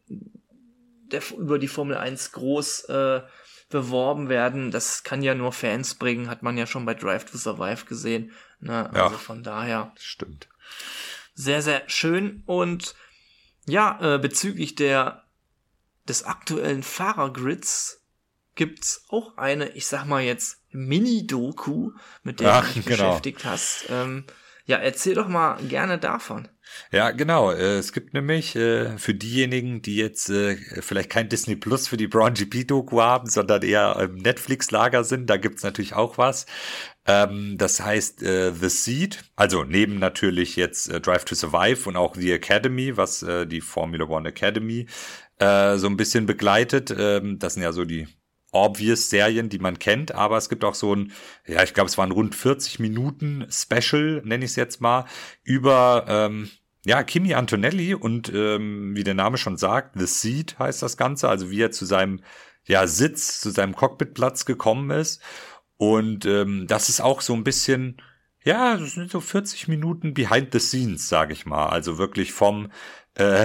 der, über die Formel eins groß äh, beworben werden, das kann ja nur Fans bringen, hat man ja schon bei Drive to Survive gesehen, na, also ja, von daher stimmt. Sehr, sehr schön und ja, äh, bezüglich der des aktuellen Fahrergrids gibt's auch eine, ich sag mal jetzt, Mini-Doku, mit der Ach, du dich genau. beschäftigt hast. Ähm, ja, erzähl doch mal gerne davon. Ja, genau. Äh, es gibt nämlich äh, für diejenigen, die jetzt äh, vielleicht kein Disney Plus für die Braun G P-Doku haben, sondern eher im Netflix-Lager sind, da gibt's natürlich auch was. Ähm, das heißt äh, The Seed, also neben natürlich jetzt äh, Drive to Survive und auch The Academy, was äh, die Formula One Academy äh, so ein bisschen begleitet. Ähm, das sind ja so die obvious Serien, die man kennt, aber es gibt auch so ein, ja, ich glaube, es waren rund vierzig Minuten Special, nenne ich es jetzt mal, über ähm, ja, Kimi Antonelli und ähm, wie der Name schon sagt, The Seat heißt das Ganze, also wie er zu seinem ja Sitz, zu seinem Cockpitplatz gekommen ist. Und ähm, das ist auch so ein bisschen, ja, das sind so vierzig Minuten behind the scenes, sage ich mal, also wirklich vom äh,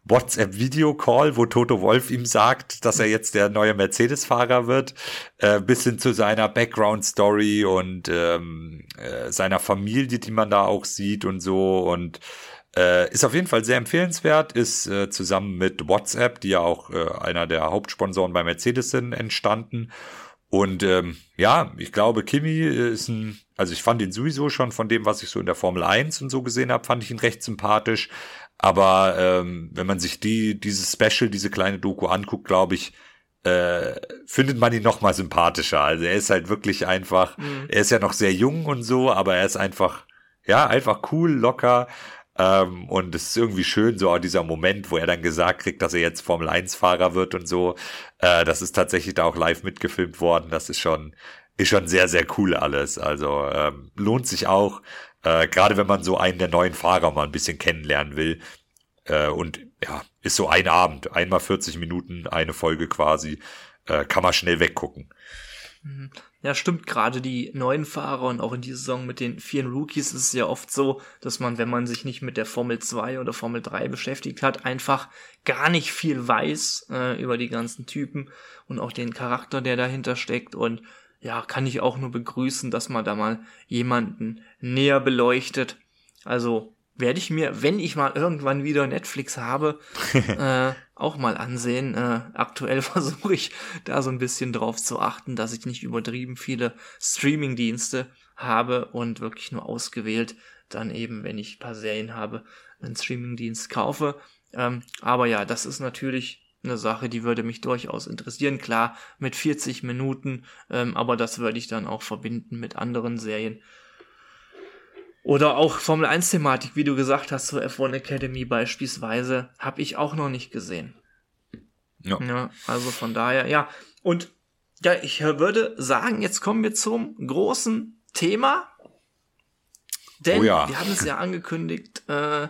WhatsApp-Video-Call, wo Toto Wolff ihm sagt, dass er jetzt der neue Mercedes-Fahrer wird, äh, bis hin zu seiner Background-Story und ähm, äh, seiner Familie, die man da auch sieht und so. Und äh, ist auf jeden Fall sehr empfehlenswert, ist äh, zusammen mit WhatsApp, die ja auch äh, einer der Hauptsponsoren bei Mercedes sind, entstanden. Und ähm, ja, ich glaube, Kimi ist ein, also ich fand ihn sowieso schon von dem, was ich so in der Formel eins und so gesehen habe, fand ich ihn recht sympathisch. Aber ähm, wenn man sich die dieses Special, diese kleine Doku anguckt, glaube ich, äh, findet man ihn noch mal sympathischer. Also er ist halt wirklich einfach, mhm. er ist ja noch sehr jung und so, aber er ist einfach, ja, einfach cool, locker. Ähm, und es ist irgendwie schön, so auch dieser Moment, wo er dann gesagt kriegt, dass er jetzt Formel eins Fahrer wird und so. Äh, das ist tatsächlich da auch live mitgefilmt worden. Das ist schon, ist schon sehr, sehr cool alles. Also ähm, lohnt sich auch, äh, gerade wenn man so einen der neuen Fahrer mal ein bisschen kennenlernen will. Äh, und ja, ist so ein Abend, einmal vierzig Minuten, eine Folge quasi, äh, kann man schnell weggucken. Ja, stimmt, gerade die neuen Fahrer und auch in dieser Saison mit den vielen Rookies ist es ja oft so, dass man, wenn man sich nicht mit der Formel zwei oder Formel drei beschäftigt hat, einfach gar nicht viel weiß äh, über die ganzen Typen und auch den Charakter, der dahinter steckt. Und ja, kann ich auch nur begrüßen, dass man da mal jemanden näher beleuchtet. Also werde ich mir, wenn ich mal irgendwann wieder Netflix habe, äh, auch mal ansehen. Äh, aktuell versuche ich da so ein bisschen drauf zu achten, dass ich nicht übertrieben viele Streaming-Dienste habe und wirklich nur ausgewählt dann eben, wenn ich ein paar Serien habe, einen Streaming-Dienst kaufe. Ähm, aber ja, das ist natürlich eine Sache, die würde mich durchaus interessieren. Klar, mit vierzig Minuten, ähm, aber das würde ich dann auch verbinden mit anderen Serien. Oder auch Formel eins Thematik, wie du gesagt hast, so F eins Academy beispielsweise, habe ich auch noch nicht gesehen. Ja. ja. Also von daher, ja. Und ja, ich würde sagen, jetzt kommen wir zum großen Thema. Denn oh ja. wir haben es ja angekündigt, äh,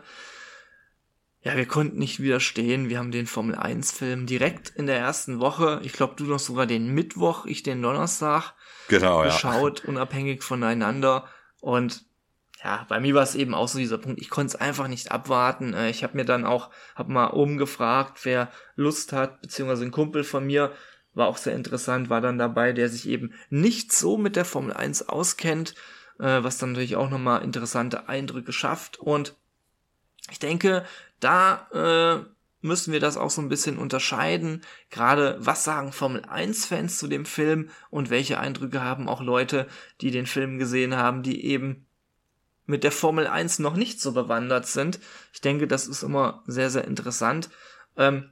ja, wir konnten nicht widerstehen. Wir haben den Formel eins Film direkt in der ersten Woche, ich glaube, du noch sogar den Mittwoch, ich den Donnerstag, genau, geschaut, ja. unabhängig voneinander. Und ja, bei mir war es eben auch so dieser Punkt, ich konnte es einfach nicht abwarten. Ich habe mir dann auch, habe mal oben gefragt, wer Lust hat, beziehungsweise ein Kumpel von mir, war auch sehr interessant, war dann dabei, der sich eben nicht so mit der Formel eins auskennt, was dann natürlich auch nochmal interessante Eindrücke schafft. Und ich denke, da äh, müssen wir das auch so ein bisschen unterscheiden. Gerade, was sagen Formel eins Fans zu dem Film und welche Eindrücke haben auch Leute, die den Film gesehen haben, die eben mit der Formel eins noch nicht so bewandert sind. Ich denke, das ist immer sehr, sehr interessant. Ähm,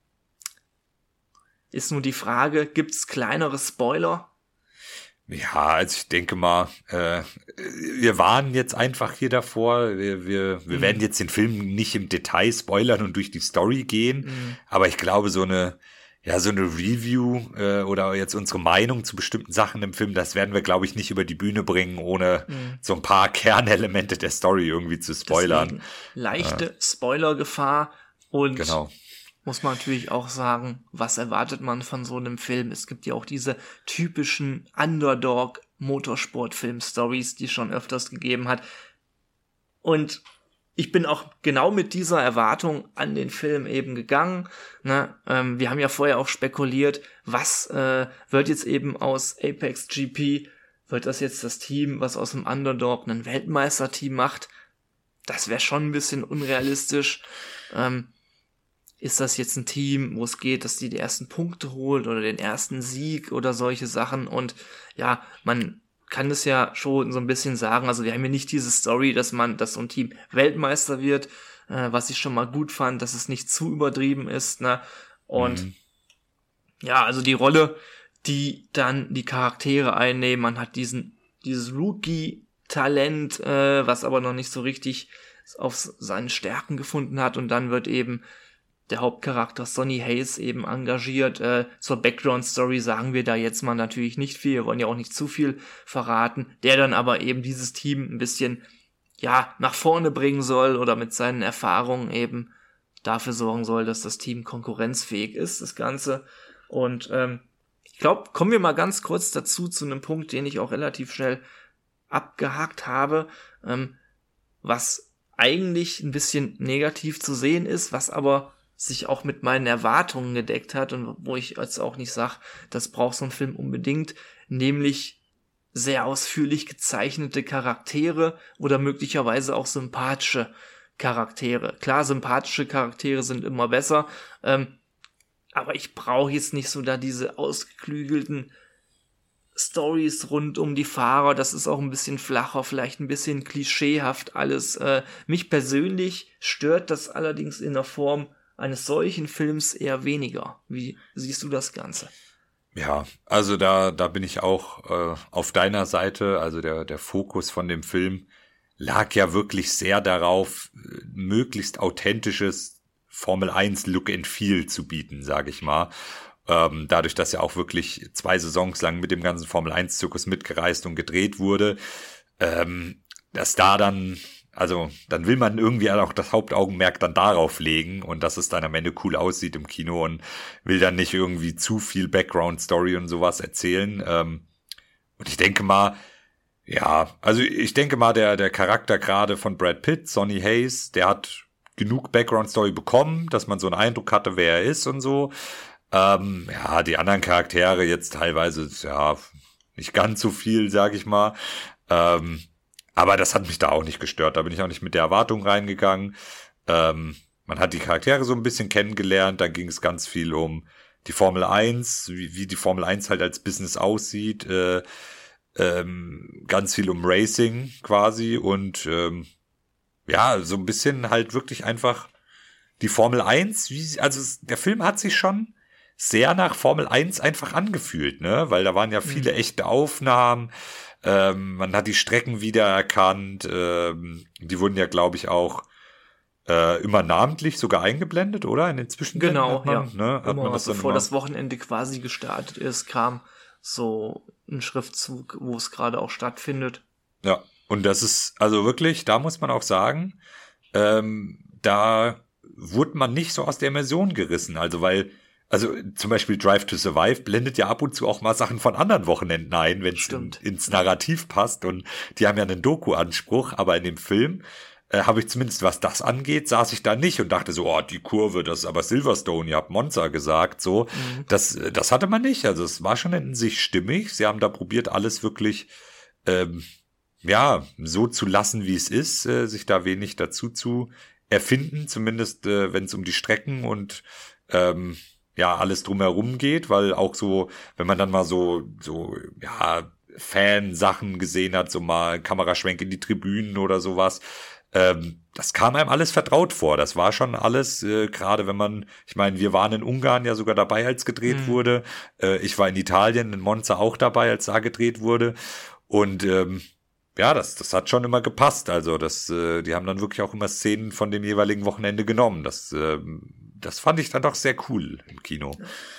ist nur die Frage, gibt's kleinere Spoiler? Ja, also ich denke mal, äh, wir warnen jetzt einfach hier davor. Wir, wir, wir mhm. werden jetzt den Film nicht im Detail spoilern und durch die Story gehen. Mhm. Aber ich glaube, so eine Ja, so eine Review äh, oder jetzt unsere Meinung zu bestimmten Sachen im Film, das werden wir, glaube ich, nicht über die Bühne bringen, ohne mhm. so ein paar Kernelemente der Story irgendwie zu spoilern. Deswegen leichte äh, Spoilergefahr und genau. muss man natürlich auch sagen, was erwartet man von so einem Film? Es gibt ja auch diese typischen Underdog-Motorsport-Film-Stories, die es schon öfters gegeben hat. Und ich bin auch genau mit dieser Erwartung an den Film eben gegangen. Ne? Ähm, wir haben ja vorher auch spekuliert, was äh, wird jetzt eben aus Apex G P? Wird das jetzt das Team, was aus dem Underdog ein Weltmeisterteam macht? Das wäre schon ein bisschen unrealistisch. Ähm, ist das jetzt ein Team, wo es geht, dass die die ersten Punkte holt oder den ersten Sieg oder solche Sachen? Und ja, man kann es ja schon so ein bisschen sagen, also wir haben ja nicht diese Story, dass man, dass so ein Team Weltmeister wird, äh, was ich schon mal gut fand, dass es nicht zu übertrieben ist, ne? Und mhm. ja, also die Rolle, die dann die Charaktere einnehmen, man hat diesen, dieses Rookie-Talent, äh, was aber noch nicht so richtig auf seine Stärken gefunden hat, und dann wird eben der Hauptcharakter Sonny Hayes eben engagiert. Äh, zur Background-Story sagen wir da jetzt mal natürlich nicht viel, wir wollen ja auch nicht zu viel verraten, der dann aber eben dieses Team ein bisschen, ja, nach vorne bringen soll oder mit seinen Erfahrungen eben dafür sorgen soll, dass das Team konkurrenzfähig ist, das Ganze. Und ähm, ich glaube, kommen wir mal ganz kurz dazu, zu einem Punkt, den ich auch relativ schnell abgehakt habe, ähm, was eigentlich ein bisschen negativ zu sehen ist, was aber sich auch mit meinen Erwartungen gedeckt hat und wo ich jetzt auch nicht sage, das braucht so ein Film unbedingt, nämlich sehr ausführlich gezeichnete Charaktere oder möglicherweise auch sympathische Charaktere. Klar, sympathische Charaktere sind immer besser, ähm, aber ich brauche jetzt nicht so da diese ausgeklügelten Stories rund um die Fahrer. Das ist auch ein bisschen flacher, vielleicht ein bisschen klischeehaft alles. Äh, mich persönlich stört das allerdings in der Form eines solchen Films eher weniger. Wie siehst du das Ganze? Ja, also da da bin ich auch äh, auf deiner Seite. Also der der Fokus von dem Film lag ja wirklich sehr darauf, möglichst authentisches Formel eins Look and Feel zu bieten, sage ich mal. Ähm, dadurch, dass ja auch wirklich zwei Saisons lang mit dem ganzen Formel eins Zirkus mitgereist und gedreht wurde, ähm, dass da dann, also dann will man irgendwie auch das Hauptaugenmerk dann darauf legen und dass es dann am Ende cool aussieht im Kino und will dann nicht irgendwie zu viel Background-Story und sowas erzählen. Ähm, und ich denke mal, ja, also ich denke mal, der der Charakter gerade von Brad Pitt, Sonny Hayes, der hat genug Background-Story bekommen, dass man so einen Eindruck hatte, wer er ist und so. Ähm, ja, die anderen Charaktere jetzt teilweise, ja, nicht ganz so viel, sag ich mal. Ähm, aber das hat mich da auch nicht gestört. Da bin ich auch nicht mit der Erwartung reingegangen. Ähm, man hat die Charaktere so ein bisschen kennengelernt. Da ging es ganz viel um die Formel eins, wie, wie die Formel eins halt als Business aussieht. Äh, ähm, ganz viel um Racing quasi und ähm, ja, so ein bisschen halt wirklich einfach die Formel eins. Wie, also der Film hat sich schon sehr nach Formel eins einfach angefühlt, ne? Weil da waren ja viele mhm. echte Aufnahmen. Ähm, man hat die Strecken wiedererkannt. Ähm, die wurden ja, glaube ich, auch äh, immer namentlich sogar eingeblendet, oder? In den Zwischenfällen. Genau, man, ja. Ne? Hat man das bevor immer? das Wochenende quasi gestartet ist, kam so ein Schriftzug, wo es gerade auch stattfindet. Ja, und das ist, also wirklich, da muss man auch sagen, ähm, da wurde man nicht so aus der Immersion gerissen. Also weil, also zum Beispiel Drive to Survive blendet ja ab und zu auch mal Sachen von anderen Wochenenden ein, wenn es in, ins Narrativ passt. Und die haben ja einen Doku-Anspruch, aber in dem Film äh, habe ich zumindest, was das angeht, saß ich da nicht und dachte so, oh, die Kurve, das ist aber Silverstone, ihr habt Monza gesagt, so. Mhm. Das, das hatte man nicht. Also es war schon in sich stimmig. Sie haben da probiert, alles wirklich ähm, ja, so zu lassen, wie es ist, äh, sich da wenig dazu zu erfinden, zumindest äh, wenn es um die Strecken und ähm, ja, alles drumherum geht, weil auch so, wenn man dann mal so, so, ja, Fansachen gesehen hat, so mal Kameraschwenk in die Tribünen oder sowas, ähm, das kam einem alles vertraut vor. Das war schon alles, äh, gerade wenn man, ich meine, wir waren in Ungarn ja sogar dabei, als gedreht mhm. wurde. Äh, ich war in Italien, in Monza auch dabei, als da gedreht wurde. Und ähm, ja, das, das hat schon immer gepasst. Also das, äh, die haben dann wirklich auch immer Szenen von dem jeweiligen Wochenende genommen. Das, äh, das fand ich dann doch sehr cool im Kino.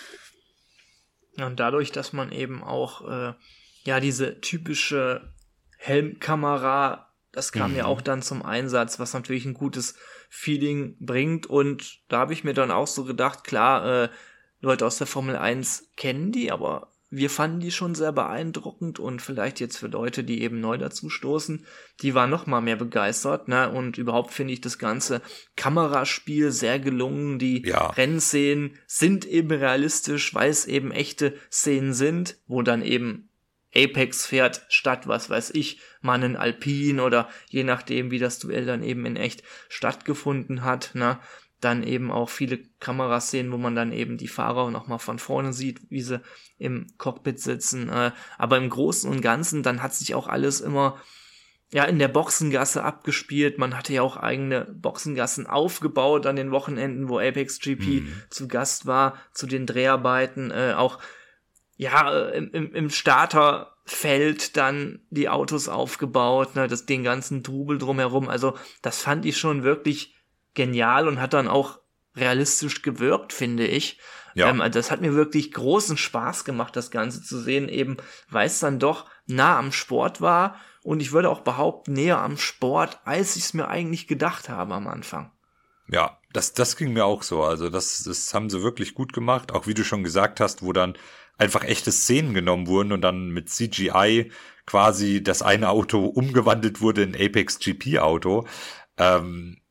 Und dadurch, dass man eben auch äh, ja diese typische Helmkamera, das kam mhm. ja auch dann zum Einsatz, was natürlich ein gutes Feeling bringt. Und da habe ich mir dann auch so gedacht, klar, äh, Leute aus der Formel eins kennen die, aber wir fanden die schon sehr beeindruckend und vielleicht jetzt für Leute, die eben neu dazu stoßen, die waren noch mal mehr begeistert, ne? Und überhaupt finde ich das ganze Kameraspiel sehr gelungen. Die ja. Rennszenen sind eben realistisch, weil es eben echte Szenen sind, wo dann eben Apex fährt statt, was weiß ich, mal einen Alpine oder je nachdem, wie das Duell dann eben in echt stattgefunden hat, ne? Dann eben auch viele Kameraszenen, wo man dann eben die Fahrer nochmal von vorne sieht, wie sie im Cockpit sitzen. Äh, aber im Großen und Ganzen, dann hat sich auch alles immer ja in der Boxengasse abgespielt. Man hatte ja auch eigene Boxengassen aufgebaut an den Wochenenden, wo Apex G P mhm. zu Gast war, zu den Dreharbeiten. Äh, auch ja im, im Starterfeld dann die Autos aufgebaut, ne, das, den ganzen Trubel drumherum. Also das fand ich schon wirklich genial und hat dann auch realistisch gewirkt, finde ich. Ja. Ähm, das hat mir wirklich großen Spaß gemacht, das Ganze zu sehen, eben weil es dann doch nah am Sport war und ich würde auch behaupten, näher am Sport, als ich es mir eigentlich gedacht habe am Anfang. Ja, das, das ging mir auch so. Also das, das haben sie wirklich gut gemacht, auch wie du schon gesagt hast, wo dann einfach echte Szenen genommen wurden und dann mit C G I quasi das eine Auto umgewandelt wurde in Apex G P Auto. Ähm,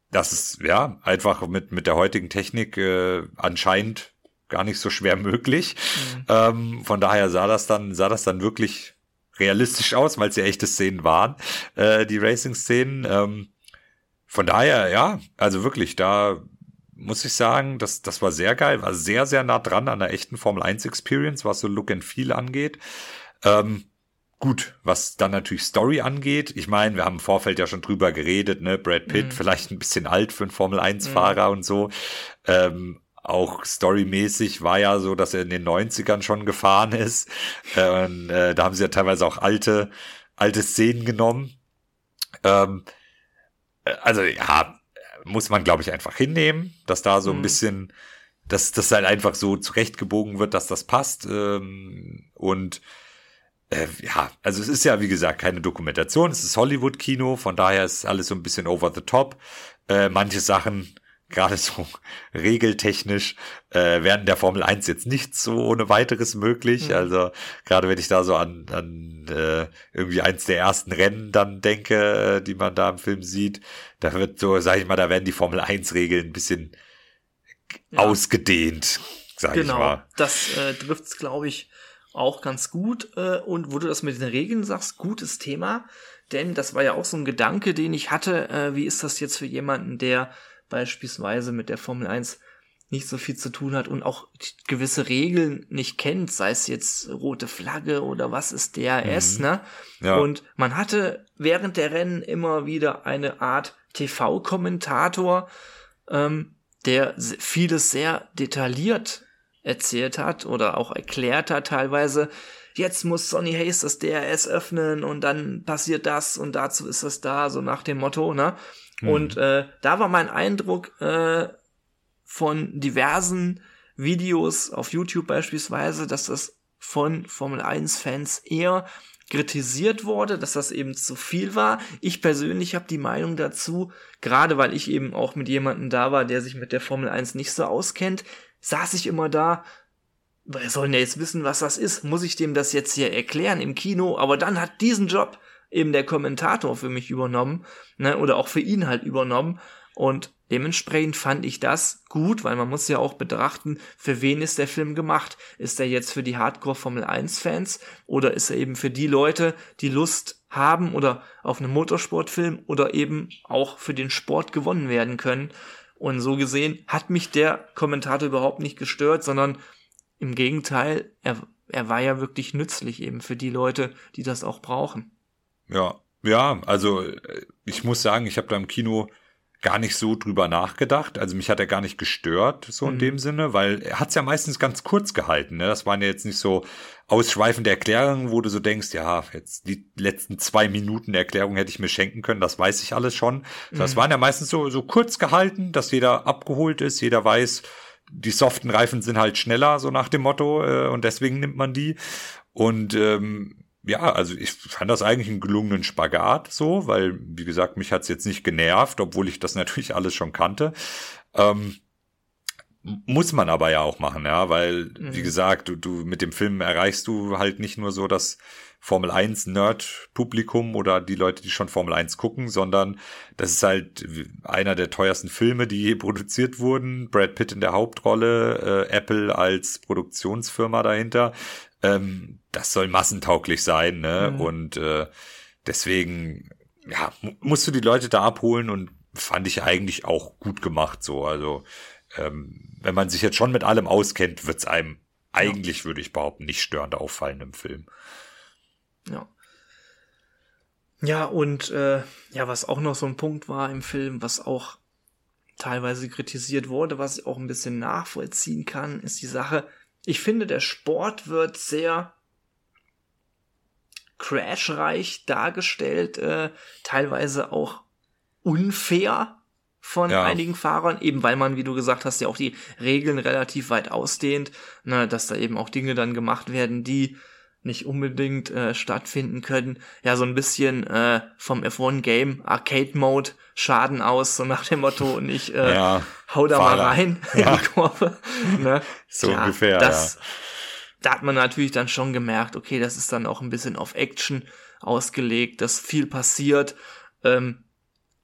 das ist ja einfach mit mit der heutigen Technik äh, anscheinend gar nicht so schwer möglich. Mhm. Ähm, von daher sah das dann sah das dann wirklich realistisch aus, weil es ja echte Szenen waren, äh, die Racing-Szenen. Ähm, von daher, ja, also wirklich, da muss ich sagen, das, das war sehr geil, war sehr, sehr nah dran an der echten Formel eins Experience, was so Look and Feel angeht. Ähm, gut, was dann natürlich Story angeht, ich meine, wir haben im Vorfeld ja schon drüber geredet, ne, Brad Pitt, mhm. vielleicht ein bisschen alt für einen Formel eins Fahrer mhm. und so. Ähm, auch storymäßig war ja so, dass er in den neunzigern schon gefahren ist. Äh, und, äh, da haben sie ja teilweise auch alte, alte Szenen genommen. Ähm, also ja, muss man, glaube ich, einfach hinnehmen, dass da so ein mhm. bisschen, dass das halt einfach so zurechtgebogen wird, dass das passt. Ähm, und äh, ja, also es ist ja, wie gesagt, keine Dokumentation, es ist Hollywood-Kino, von daher ist alles so ein bisschen over the top. Äh, manche Sachen, gerade so regeltechnisch, äh, während der Formel eins jetzt nicht so ohne weiteres möglich. Mhm. Also gerade wenn ich da so an, an äh, irgendwie eins der ersten Rennen dann denke, äh, die man da im Film sieht, da wird so, sag ich mal, da werden die Formel eins Regeln ein bisschen ja. ausgedehnt, sag genau. ich mal. Genau, das äh, trifft's, glaube ich, auch ganz gut. Äh, und wo du das mit den Regeln sagst, gutes Thema, denn das war ja auch so ein Gedanke, den ich hatte, äh, wie ist das jetzt für jemanden, der beispielsweise mit der Formel eins nicht so viel zu tun hat und auch gewisse Regeln nicht kennt, sei es jetzt rote Flagge oder was ist D R S, mhm. ne? Ja. Und man hatte während der Rennen immer wieder eine Art T V-Kommentator, ähm, der vieles sehr detailliert erzählt hat oder auch erklärt hat teilweise. Jetzt muss Sonny Hayes das D R S öffnen und dann passiert das und dazu ist das da, so nach dem Motto, ne? Mhm. Und äh, da war mein Eindruck äh, von diversen Videos auf YouTube beispielsweise, dass das von Formel eins Fans eher kritisiert wurde, dass das eben zu viel war. Ich persönlich habe die Meinung dazu, gerade weil ich eben auch mit jemandem da war, der sich mit der Formel eins nicht so auskennt, saß ich immer da, wer soll denn jetzt wissen, was das ist? Muss ich dem das jetzt hier erklären im Kino? Aber dann hat diesen Job eben der Kommentator für mich übernommen, ne, oder auch für ihn halt übernommen. Und dementsprechend fand ich das gut, weil man muss ja auch betrachten, für wen ist der Film gemacht? Ist er jetzt für die Hardcore-Formel eins Fans oder ist er eben für die Leute, die Lust haben oder auf einen Motorsportfilm oder eben auch für den Sport gewonnen werden können? Und so gesehen hat mich der Kommentator überhaupt nicht gestört, sondern im Gegenteil, er, er war ja wirklich nützlich eben für die Leute, die das auch brauchen. Ja, ja, also ich muss sagen, ich habe da im Kino gar nicht so drüber nachgedacht. Also mich hat er gar nicht gestört, so in mhm. dem Sinne, weil er hat's ja meistens ganz kurz gehalten. Ne? Das waren ja jetzt nicht so ausschweifende Erklärungen, wo du so denkst, ja, jetzt die letzten zwei Minuten Erklärung hätte ich mir schenken können, das weiß ich alles schon. Mhm. Das waren ja meistens so, so kurz gehalten, dass jeder abgeholt ist, jeder weiß, die soften Reifen sind halt schneller, so nach dem Motto, äh, und deswegen nimmt man die. Und ähm, ja, also ich fand das eigentlich einen gelungenen Spagat so, weil, wie gesagt, mich hat's jetzt nicht genervt, obwohl ich das natürlich alles schon kannte. Ähm, muss man aber ja auch machen, ja, weil, mhm. wie gesagt, du, du mit dem Film erreichst du halt nicht nur so das Formel eins Nerd-Publikum oder die Leute, die schon Formel eins gucken, sondern das ist halt einer der teuersten Filme, die je produziert wurden. Brad Pitt in der Hauptrolle, äh, Apple als Produktionsfirma dahinter. Ähm, das soll massentauglich sein, ne? Mhm. Und äh, deswegen, ja, musst du die Leute da abholen und fand ich eigentlich auch gut gemacht so. Also ähm, wenn man sich jetzt schon mit allem auskennt, wird's einem eigentlich, ja. würde ich behaupten, nicht störend auffallen im Film. Ja. Ja, und äh, ja, was auch noch so ein Punkt war im Film, was auch teilweise kritisiert wurde, was ich auch ein bisschen nachvollziehen kann, ist die Sache, ich finde, der Sport wird sehr crashreich dargestellt, äh, teilweise auch unfair von ja. einigen Fahrern, eben weil man, wie du gesagt hast, ja auch die Regeln relativ weit ausdehnt, ne, dass da eben auch Dinge dann gemacht werden, die nicht unbedingt äh, stattfinden können. Ja, so ein bisschen äh, vom F eins Game Arcade Mode Schaden aus, so nach dem Motto, und ich äh, ja, hau da Fahrer. mal rein ja. in die Kurve. Ne? So ja, ungefähr, das, ja. Da hat man natürlich dann schon gemerkt, okay, das ist dann auch ein bisschen auf Action ausgelegt, dass viel passiert. Ähm,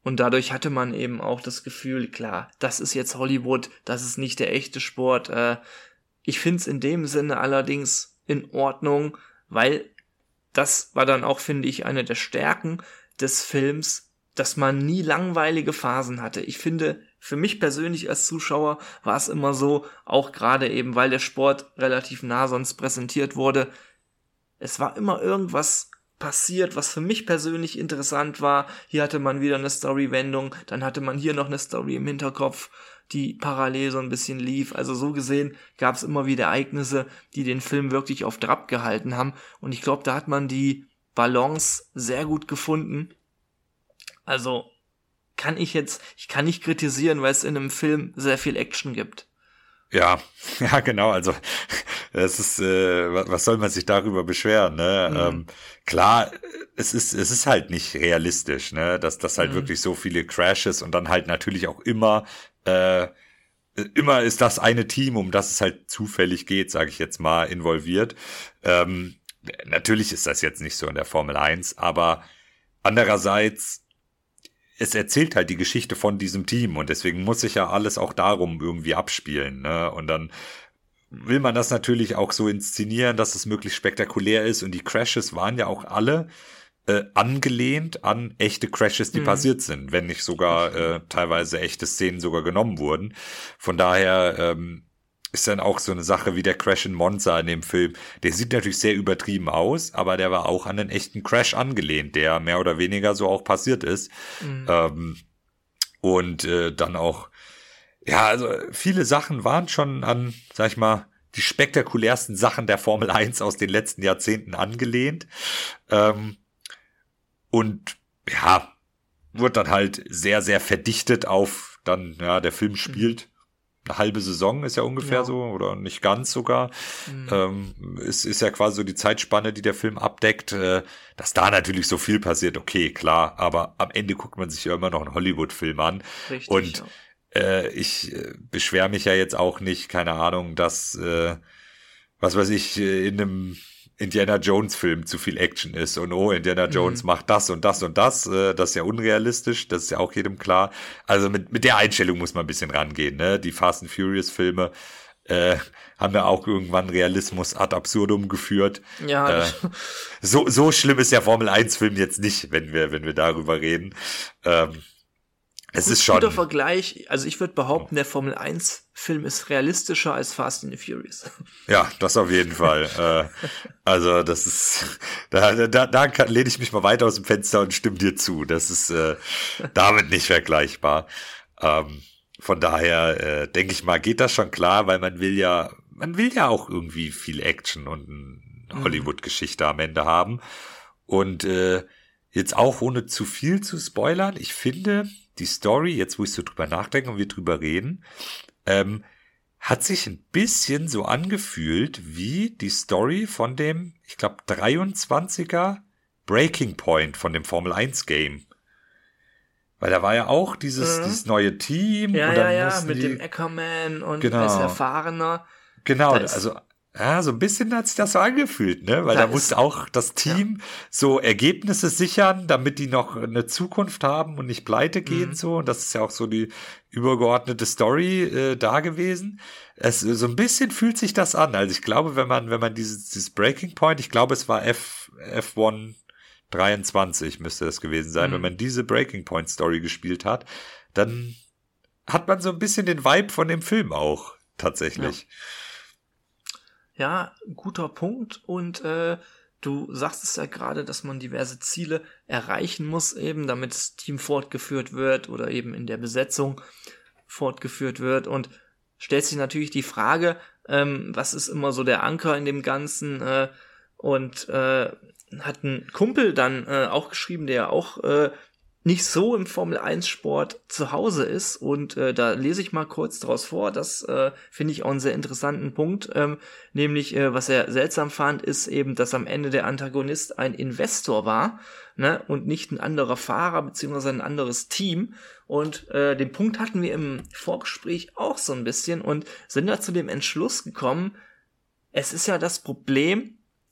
Und dadurch hatte man eben auch das Gefühl, klar, das ist jetzt Hollywood, das ist nicht der echte Sport. Äh, ich finde es in dem Sinne allerdings in Ordnung, weil das war dann auch, finde ich, eine der Stärken des Films, dass man nie langweilige Phasen hatte. Ich finde, für mich persönlich als Zuschauer war es immer so, auch gerade eben, weil der Sport relativ nah sonst präsentiert wurde, es war immer irgendwas passiert, was für mich persönlich interessant war. Hier hatte man wieder eine Story-Wendung, dann hatte man hier noch eine Story im Hinterkopf, die parallel so ein bisschen lief. Also so gesehen gab es immer wieder Ereignisse, die den Film wirklich auf Trab gehalten haben. Und ich glaube, da hat man die Balance sehr gut gefunden. Also kann ich jetzt, ich kann nicht kritisieren, weil es in einem Film sehr viel Action gibt. Ja, ja, genau, also es ist, äh, was soll man sich darüber beschweren, ne? Mhm. Ähm, klar, es ist, es ist halt nicht realistisch, ne, dass das halt mhm. wirklich so viele Crashes und dann halt natürlich auch immer, äh, immer ist das eine Team, um das es halt zufällig geht, sage ich jetzt mal, involviert. Ähm, natürlich ist das jetzt nicht so in der Formel eins, aber andererseits, es erzählt halt die Geschichte von diesem Team und deswegen muss sich ja alles auch darum irgendwie abspielen, ne? Und dann will man das natürlich auch so inszenieren, dass es möglichst spektakulär ist und die Crashes waren ja auch alle äh, angelehnt an echte Crashes, die mhm. passiert sind, wenn nicht sogar äh, teilweise echte Szenen sogar genommen wurden. Von daher ähm, ist dann auch so eine Sache wie der Crash in Monza in dem Film. Der sieht natürlich sehr übertrieben aus, aber der war auch an einen echten Crash angelehnt, der mehr oder weniger so auch passiert ist. Mhm. Ähm, und äh, dann auch, ja, also viele Sachen waren schon an, sag ich mal, die spektakulärsten Sachen der Formel eins aus den letzten Jahrzehnten angelehnt. Ähm, und ja, wurde dann halt sehr, sehr verdichtet auf dann, ja, der Film spielt eine halbe Saison ist ja ungefähr ja. so, oder nicht ganz sogar. Mhm. Ähm, ist, ist ja quasi so die Zeitspanne, die der Film abdeckt. Äh, dass da natürlich so viel passiert, okay, klar, aber am Ende guckt man sich ja immer noch einen Hollywood-Film an. Richtig, und ja. äh, ich äh, beschwere mich ja jetzt auch nicht, keine Ahnung, dass, äh, was weiß ich, in einem Indiana Jones Film zu viel Action ist und oh, Indiana Jones mhm. macht das und das und das, äh, das ist ja unrealistisch, das ist ja auch jedem klar. Also mit mit der Einstellung muss man ein bisschen rangehen, ne? Die Fast and Furious Filme äh, haben ja auch irgendwann Realismus ad absurdum geführt. Ja. Äh, so so schlimm ist der Formel eins Film jetzt nicht, wenn wir wenn wir darüber reden. Ähm, Es Gut, ist schon. Guter Vergleich. Also ich würde behaupten, der Formel eins Film ist realistischer als Fast and the Furious. Ja, das auf jeden Fall. äh, also das ist, da, da, da kann, lehne ich mich mal weiter aus dem Fenster und stimme dir zu. Das ist äh, damit nicht vergleichbar. Ähm, von daher äh, denke ich mal, geht das schon klar, weil man will ja, man will ja auch irgendwie viel Action und eine Hollywood-Geschichte am Ende haben. Und äh, jetzt auch ohne zu viel zu spoilern, ich finde, die Story, jetzt wo ich so drüber nachdenke und wir drüber reden, ähm, hat sich ein bisschen so angefühlt wie die Story von dem, ich glaube, dreiundzwanziger Breaking Point von dem Formel eins Game. Weil da war ja auch dieses, mhm. dieses neue Team. Ja, und dann ja, ja, mit die, dem Ackerman und genau. als Erfahrener. Genau, also ja, so ein bisschen hat sich das so angefühlt, ne? Weil da, da musste auch das Team ja. so Ergebnisse sichern, damit die noch eine Zukunft haben und nicht pleite gehen, mhm. so. Und das ist ja auch so die übergeordnete Story äh, da gewesen. Es, so ein bisschen fühlt sich das an. Also ich glaube, wenn man, wenn man dieses, dieses Breaking Point, ich glaube, es war F, F eins dreiundzwanzig müsste das gewesen sein. Mhm. Wenn man diese Breaking Point Story gespielt hat, dann hat man so ein bisschen den Vibe von dem Film auch, tatsächlich. Ja. Ja, guter Punkt. Und äh, du sagst es ja gerade, dass man diverse Ziele erreichen muss, eben damit das Team fortgeführt wird oder eben in der Besetzung fortgeführt wird. Und stellt sich natürlich die Frage, ähm, was ist immer so der Anker in dem Ganzen? Äh, und äh, hat ein Kumpel dann äh, auch geschrieben, der auch äh, nicht so im Formel eins Sport zu Hause ist, und äh, da lese ich mal kurz draus vor, das äh, finde ich auch einen sehr interessanten Punkt, ähm, nämlich, äh, was er seltsam fand, ist eben, dass am Ende der Antagonist ein Investor war, ne, und nicht ein anderer Fahrer beziehungsweise ein anderes Team, und äh, den Punkt hatten wir im Vorgespräch auch so ein bisschen und sind da zu dem Entschluss gekommen, es ist ja das Problem,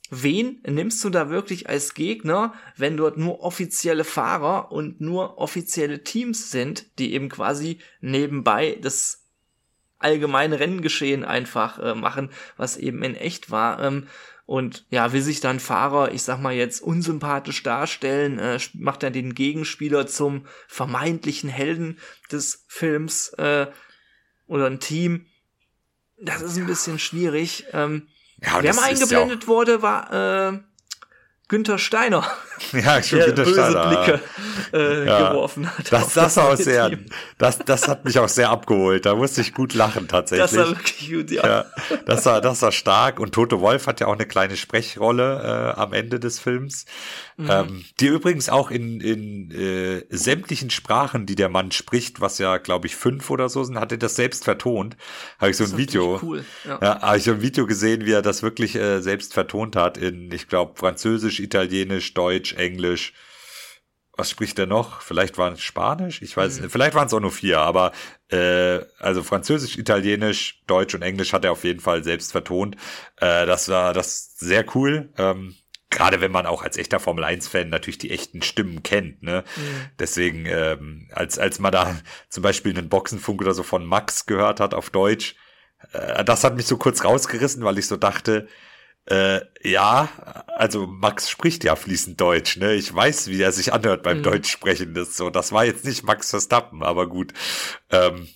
wen nimmst du da wirklich als Gegner, wenn dort nur offizielle Fahrer und nur offizielle Teams sind, die eben quasi nebenbei das allgemeine Renngeschehen einfach äh, machen, was eben in echt war. Ähm, und ja, will sich dann Fahrer, ich sag mal jetzt, unsympathisch darstellen, äh, macht dann den Gegenspieler zum vermeintlichen Helden des Films äh, oder ein Team. Das ist ein bisschen schwierig. Ähm, Ja, Wer mal eingeblendet ja wurde, war äh, Günther Steiner, ja, schon der Günther böse Steiner. Blicke äh, ja. geworfen hat. Das, das, auch sehr, das, das hat mich auch sehr abgeholt. Da musste ich gut lachen tatsächlich. Das war wirklich gut, ja. ja das, war, das war stark. Und Toto Wolff hat ja auch eine kleine Sprechrolle äh, am Ende des Films. Mhm. Ähm, die übrigens auch in, in äh, sämtlichen Sprachen, die der Mann spricht, was ja, glaube ich, fünf oder so sind, hat er das selbst vertont. Habe ich so ein Video. Cool. Ja, ja habe ich so ein Video gesehen, wie er das wirklich äh, selbst vertont hat in, ich glaube, Französisch, Italienisch, Deutsch, Englisch. Was spricht er noch? Vielleicht waren es Spanisch? Ich weiß, mhm. vielleicht waren es auch nur vier, aber äh, also Französisch, Italienisch, Deutsch und Englisch hat er auf jeden Fall selbst vertont. Äh, das war das sehr cool. Ähm, Gerade wenn man auch als echter Formel eins Fan natürlich die echten Stimmen kennt, ne? Mhm. Deswegen, ähm, als als man da zum Beispiel einen Boxenfunk oder so von Max gehört hat auf Deutsch, äh, das hat mich so kurz rausgerissen, weil ich so dachte, äh, ja, also Max spricht ja fließend Deutsch, ne? Ich weiß, wie er sich anhört beim mhm. Deutschsprechen. Das so, das war jetzt nicht Max Verstappen, aber gut. Ähm,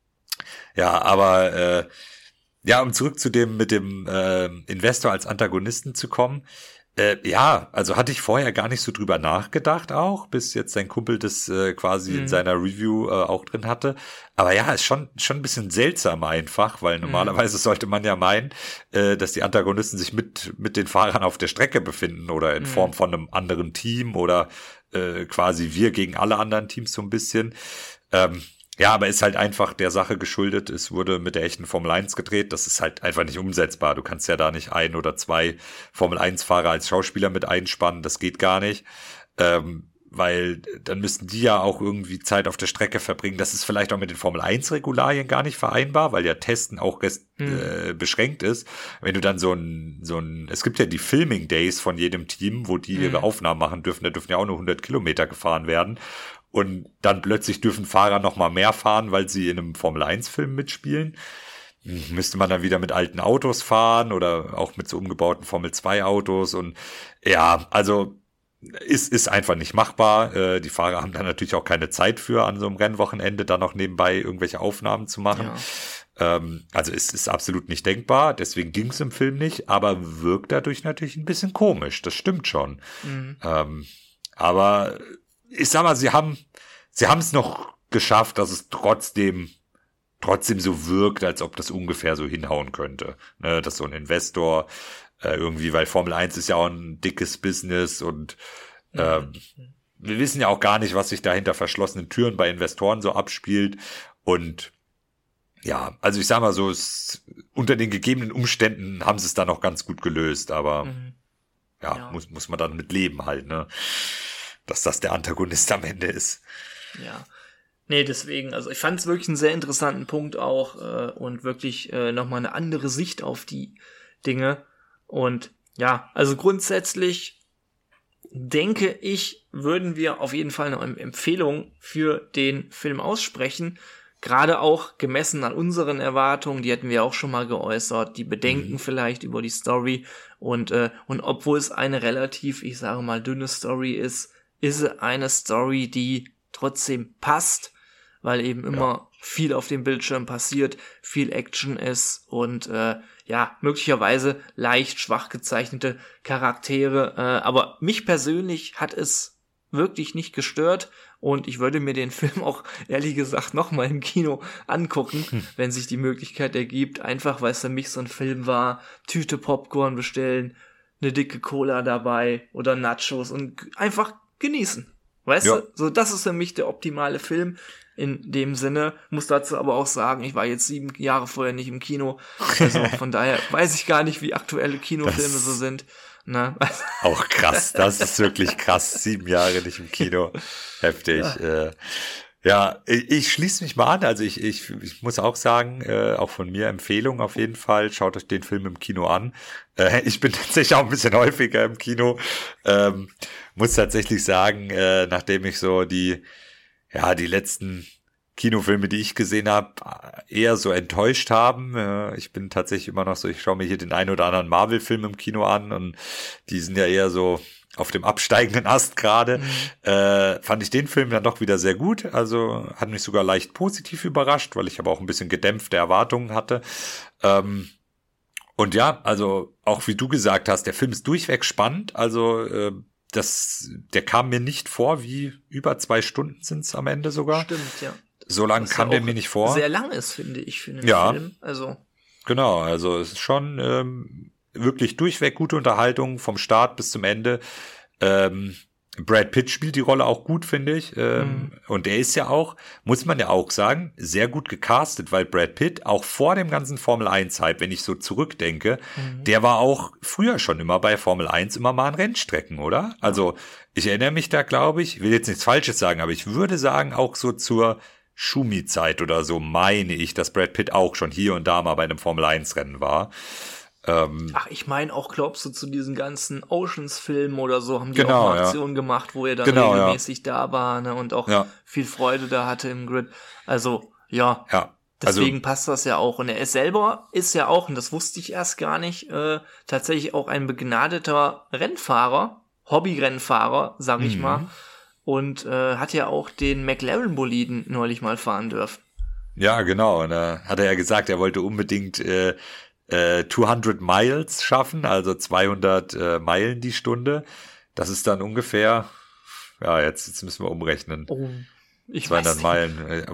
ja, aber äh, ja, um zurück zu dem mit dem äh, Investor als Antagonisten zu kommen. Äh, ja, also hatte ich vorher gar nicht so drüber nachgedacht auch, bis jetzt sein Kumpel das äh, quasi mhm. in seiner Review äh, auch drin hatte. Aber ja, ist schon schon ein bisschen seltsam einfach, weil normalerweise mhm. sollte man ja meinen, äh, dass die Antagonisten sich mit mit den Fahrern auf der Strecke befinden oder in mhm. Form von einem anderen Team oder äh, quasi wir gegen alle anderen Teams so ein bisschen. Ähm, Ja, aber ist halt einfach der Sache geschuldet. Es wurde mit der echten Formel eins gedreht. Das ist halt einfach nicht umsetzbar. Du kannst ja da nicht ein oder zwei Formel eins Fahrer als Schauspieler mit einspannen. Das geht gar nicht. Ähm, weil dann müssten die ja auch irgendwie Zeit auf der Strecke verbringen. Das ist vielleicht auch mit den Formel eins Regularien gar nicht vereinbar, weil ja Testen auch rest, hm. äh, beschränkt ist. Wenn du dann so ein, so ein, es gibt ja die Filming Days von jedem Team, wo die hm. ihre Aufnahmen machen dürfen. Da dürfen ja auch nur hundert Kilometer gefahren werden. Und dann plötzlich dürfen Fahrer noch mal mehr fahren, weil sie in einem Formel eins Film mitspielen. Müsste man dann wieder mit alten Autos fahren oder auch mit so umgebauten Formel zwei Autos. Und ja, also ist ist einfach nicht machbar. Äh, die Fahrer haben dann natürlich auch keine Zeit für, an so einem Rennwochenende dann noch nebenbei irgendwelche Aufnahmen zu machen. Ja. Ähm, also es ist absolut nicht denkbar. Deswegen ging es im Film nicht, aber wirkt dadurch natürlich ein bisschen komisch. Das stimmt schon. Mhm. Ähm, aber ich sag mal, sie haben sie haben es noch geschafft, dass es trotzdem trotzdem so wirkt, als ob das ungefähr so hinhauen könnte. Ne, dass so ein Investor äh, irgendwie, weil Formel eins ist ja auch ein dickes Business und äh, mhm. wir wissen ja auch gar nicht, was sich da hinter verschlossenen Türen bei Investoren so abspielt. Und ja, also ich sag mal so, es, unter den gegebenen Umständen haben sie es da noch ganz gut gelöst, aber mhm. ja, ja, muss muss man dann mit leben halt, ne? Dass das der Antagonist am Ende ist. Ja, nee, deswegen, also ich fand es wirklich einen sehr interessanten Punkt auch äh, und wirklich äh, nochmal eine andere Sicht auf die Dinge. Und ja, also grundsätzlich denke ich, würden wir auf jeden Fall eine Empfehlung für den Film aussprechen. Gerade auch gemessen an unseren Erwartungen, die hatten wir auch schon mal geäußert, die Bedenken mhm. vielleicht über die Story. Und, äh, und obwohl es eine relativ, ich sage mal, dünne Story ist, ist es eine Story, die trotzdem passt, weil eben immer ja. viel auf dem Bildschirm passiert, viel Action ist und äh, ja, möglicherweise leicht schwach gezeichnete Charaktere. Äh, aber mich persönlich hat es wirklich nicht gestört und ich würde mir den Film auch ehrlich gesagt nochmal im Kino angucken, hm. wenn sich die Möglichkeit ergibt, einfach weil es für mich so ein Film war, Tüte Popcorn bestellen, eine dicke Cola dabei oder Nachos und einfach genießen. Weißt ja. du? So, das ist für mich der optimale Film in dem Sinne. Muss dazu aber auch sagen, ich war jetzt sieben Jahre vorher nicht im Kino. Also von daher weiß ich gar nicht, wie aktuelle Kinofilme das so sind. Na? Auch krass. Das ist wirklich krass. Sieben Jahre nicht im Kino. Heftig. Ja. Äh, Ja, ich, ich schließe mich mal an. Also ich, ich, ich muss auch sagen, äh, auch von mir Empfehlung auf jeden Fall. Schaut euch den Film im Kino an. Äh, ich bin tatsächlich auch ein bisschen häufiger im Kino. Ähm, muss tatsächlich sagen, äh, nachdem ich so die, ja, die letzten Kinofilme, die ich gesehen habe, eher so enttäuscht haben. Äh, ich bin tatsächlich immer noch so, ich schaue mir hier den einen oder anderen Marvel-Film im Kino an und die sind ja eher so auf dem absteigenden Ast gerade, mhm. äh, fand ich den Film dann doch wieder sehr gut. Also hat mich sogar leicht positiv überrascht, weil ich aber auch ein bisschen gedämpfte Erwartungen hatte. Ähm, und ja, also auch wie du gesagt hast, der Film ist durchweg spannend. Also äh, das, der kam mir nicht vor, wie über zwei Stunden sind es am Ende sogar. Stimmt, ja. So lang kam der mir nicht vor. Sehr lang ist, finde ich, für einen ja. Film. Also genau, also es ist schon ähm, wirklich durchweg gute Unterhaltung vom Start bis zum Ende. Ähm, Brad Pitt spielt die Rolle auch gut, finde ich. Ähm, mhm. Und der ist ja auch, muss man ja auch sagen, sehr gut gecastet, weil Brad Pitt auch vor dem ganzen Formel eins Hype, wenn ich so zurückdenke, mhm. der war auch früher schon immer bei Formel eins immer mal an Rennstrecken, oder? Also ich erinnere mich da, glaube ich, will jetzt nichts Falsches sagen, aber ich würde sagen, auch so zur Schumi-Zeit oder so meine ich, dass Brad Pitt auch schon hier und da mal bei einem Formel eins Rennen war. Ähm, Ach, ich meine auch, glaubst du, zu diesen ganzen Oceans-Filmen oder so haben die genau, auch eine Aktion ja. gemacht, wo er dann genau, regelmäßig ja. da war, ne, und auch ja. viel Freude da hatte im Grid. Also, ja, ja. deswegen also, passt das ja auch. Und er ist selber ist ja auch, und das wusste ich erst gar nicht, äh, tatsächlich auch ein begnadeter Rennfahrer, Hobby-Rennfahrer, sag ich mhm. mal. Und äh, hat ja auch den McLaren-Boliden neulich mal fahren dürfen. Ja, genau. Und da hat er ja gesagt, er wollte unbedingt äh, äh, zweihundert Miles schaffen, also zweihundert äh, Meilen die Stunde. Das ist dann ungefähr, ja, jetzt, jetzt müssen wir umrechnen. Oh, ich zweihundert weiß nicht. Meilen.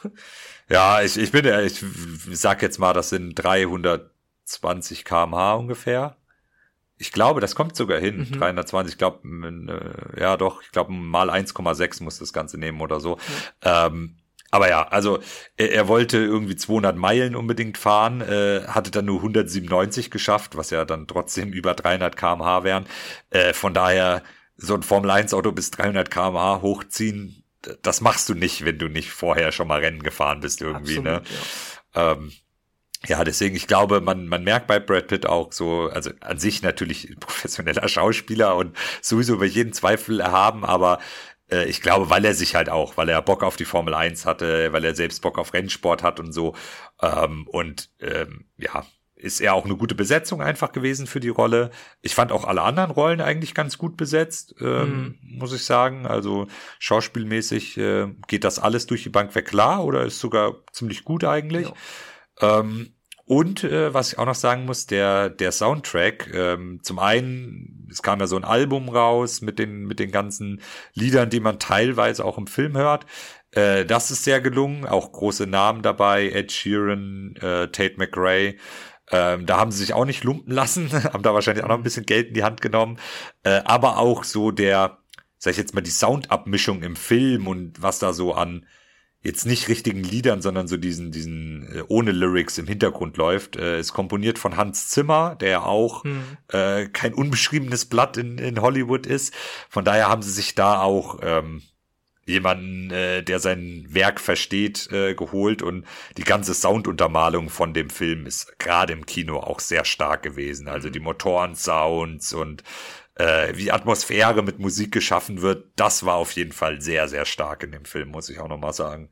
Ja, ich, ich bin ja, ich sag jetzt mal, das sind dreihundertzwanzig Kilometer pro Stunde ungefähr. Ich glaube, das kommt sogar hin. Mhm. dreihundertzwanzig, ich glaube, äh, ja doch, ich glaube, mal eins Komma sechs muss das Ganze nehmen oder so. Ja. Ähm, aber ja, also er, er wollte irgendwie zweihundert Meilen unbedingt fahren, äh, hatte dann nur hundertsiebenundneunzig geschafft, was ja dann trotzdem über dreihundert Kilometer pro Stunde wären. Äh, von daher, so ein Formel eins Auto bis dreihundert Kilometer pro Stunde hochziehen, das machst du nicht, wenn du nicht vorher schon mal Rennen gefahren bist irgendwie. Absolut, ne? Ja. Ähm, Ja, deswegen, ich glaube, man man merkt bei Brad Pitt auch so, also an sich natürlich professioneller Schauspieler und sowieso über jeden Zweifel erhaben, aber äh, ich glaube, weil er sich halt auch, weil er Bock auf die Formel eins hatte, weil er selbst Bock auf Rennsport hat und so, ähm, und ähm, ja, ist er auch eine gute Besetzung einfach gewesen für die Rolle. Ich fand auch alle anderen Rollen eigentlich ganz gut besetzt, ähm, mhm. muss ich sagen. Also schauspielmäßig äh, geht das alles durch die Bank weg klar oder ist sogar ziemlich gut eigentlich. Ja. Ähm, und äh, was ich auch noch sagen muss, der der Soundtrack, ähm, zum einen, es kam ja so ein Album raus mit den mit den ganzen Liedern, die man teilweise auch im Film hört. Äh, das ist sehr gelungen, auch große Namen dabei, Ed Sheeran, äh, Tate McRae. Ähm, da haben sie sich auch nicht lumpen lassen, haben da wahrscheinlich auch noch ein bisschen Geld in die Hand genommen. Äh, aber auch so der, sag ich jetzt mal, die Soundabmischung im Film und was da so an jetzt nicht richtigen Liedern, sondern so diesen, diesen äh, ohne Lyrics im Hintergrund läuft, äh, ist komponiert von Hans Zimmer, der auch hm. äh, kein unbeschriebenes Blatt in, in Hollywood ist. Von daher haben sie sich da auch ähm, jemanden, äh, der sein Werk versteht, äh, geholt, und die ganze Sounduntermalung von dem Film ist gerade im Kino auch sehr stark gewesen. Also die Motorensounds und Äh, wie Atmosphäre mit Musik geschaffen wird, das war auf jeden Fall sehr, sehr stark in dem Film, muss ich auch nochmal sagen.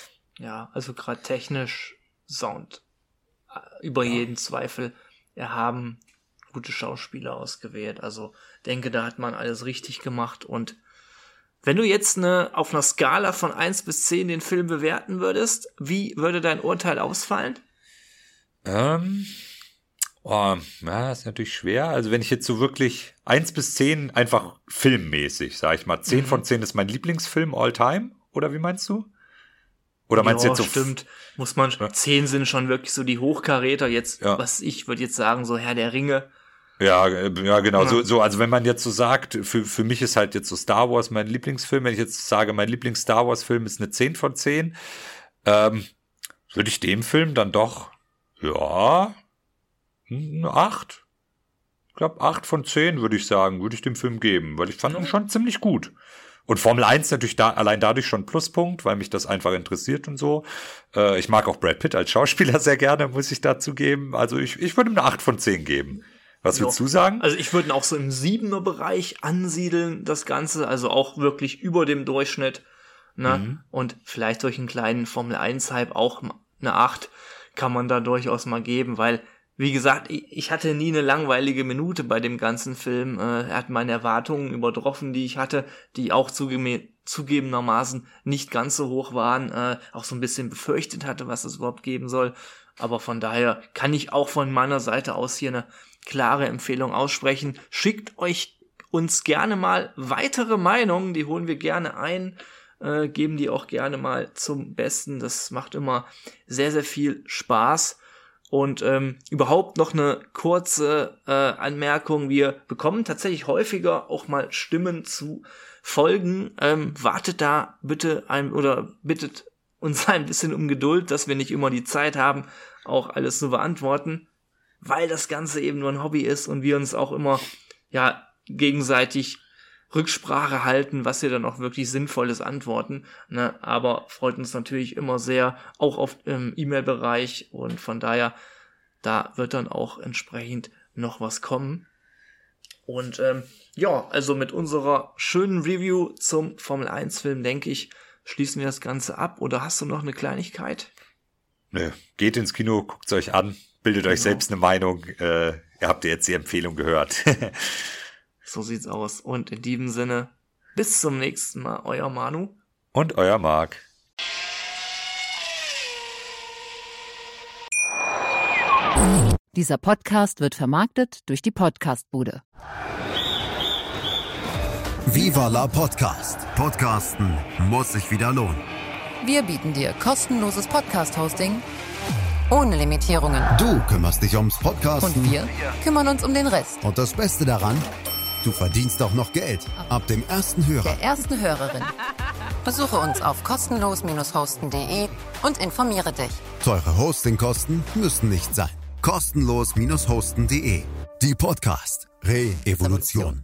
Ja, also gerade technisch Sound äh, über ja. jeden Zweifel erhaben, gute Schauspieler ausgewählt. Also denke, da hat man alles richtig gemacht. Und wenn du jetzt eine, auf einer Skala von eins bis zehn den Film bewerten würdest, wie würde dein Urteil ausfallen? Ähm... Oh, ja, das ist natürlich schwer. Also wenn ich jetzt so wirklich eins bis zehn einfach filmmäßig, sag ich mal, zehn mhm. von zehn ist mein Lieblingsfilm all time, oder wie meinst du? Oder meinst ja, du jetzt so? Stimmt, muss man, ja. zehn sind schon wirklich so die Hochkaräter, jetzt, ja. was ich würde jetzt sagen, so Herr der Ringe. Ja, ja, genau, ja. So, so, also wenn man jetzt so sagt, für, für mich ist halt jetzt so Star Wars mein Lieblingsfilm, wenn ich jetzt sage, mein Lieblings-Star Wars-Film ist eine zehn von zehn, ähm, würde ich dem Film dann doch, ja, eine acht. Ich glaube, acht von zehn würde ich sagen, würde ich dem Film geben, weil ich fand ihn schon ziemlich gut. Und Formel eins natürlich da, allein dadurch schon ein Pluspunkt, weil mich das einfach interessiert und so. Äh, ich mag auch Brad Pitt als Schauspieler sehr gerne, muss ich dazu geben. Also ich, ich würde ihm eine acht von zehn geben. Was Ja. willst du sagen? Also ich würde ihn auch so im siebener Bereich ansiedeln, das Ganze, also auch wirklich über dem Durchschnitt. Ne? Mhm. Und vielleicht durch einen kleinen Formel eins Hype auch eine acht kann man da durchaus mal geben, weil, wie gesagt, ich hatte nie eine langweilige Minute bei dem ganzen Film. Er hat meine Erwartungen übertroffen, die ich hatte, die auch zugeme- zugegebenermaßen nicht ganz so hoch waren, äh, auch so ein bisschen befürchtet hatte, was es überhaupt geben soll. Aber von daher kann ich auch von meiner Seite aus hier eine klare Empfehlung aussprechen. Schickt euch uns gerne mal weitere Meinungen, die holen wir gerne ein, äh, geben die auch gerne mal zum Besten. Das macht immer sehr, sehr viel Spaß. Und ähm, überhaupt noch eine kurze äh, Anmerkung. Wir bekommen tatsächlich häufiger auch mal Stimmen zu Folgen. Ähm, wartet da bitte ein oder bittet uns ein bisschen um Geduld, dass wir nicht immer die Zeit haben, auch alles zu beantworten, weil das Ganze eben nur ein Hobby ist und wir uns auch immer ja gegenseitig Rücksprache halten, was wir dann auch wirklich Sinnvolles antworten. Ne? Aber freut uns natürlich immer sehr, auch auf im E-Mail-Bereich, und von daher, da wird dann auch entsprechend noch was kommen. Und ähm, ja, also mit unserer schönen Review zum Formel eins Film, denke ich, schließen wir das Ganze ab. Oder hast du noch eine Kleinigkeit? Nö, geht ins Kino, guckt's euch an, bildet euch Genau. selbst eine Meinung. Äh, ihr habt ja jetzt die Empfehlung gehört. So sieht's aus. Und in diesem Sinne, bis zum nächsten Mal, euer Manu. Und euer Marc. Dieser Podcast wird vermarktet durch die Podcastbude. Viva la Podcast. Podcasten muss sich wieder lohnen. Wir bieten dir kostenloses Podcast-Hosting ohne Limitierungen. Du kümmerst dich ums Podcasten. Und wir kümmern uns um den Rest. Und das Beste daran, du verdienst auch noch Geld. Ab dem ersten Hörer. Der ersten Hörerin. Besuche uns auf kostenlos hosten punkt de und informiere dich. Teure Hostingkosten müssen nicht sein. kostenlos hosten punkt de. Die Podcast Re-Evolution.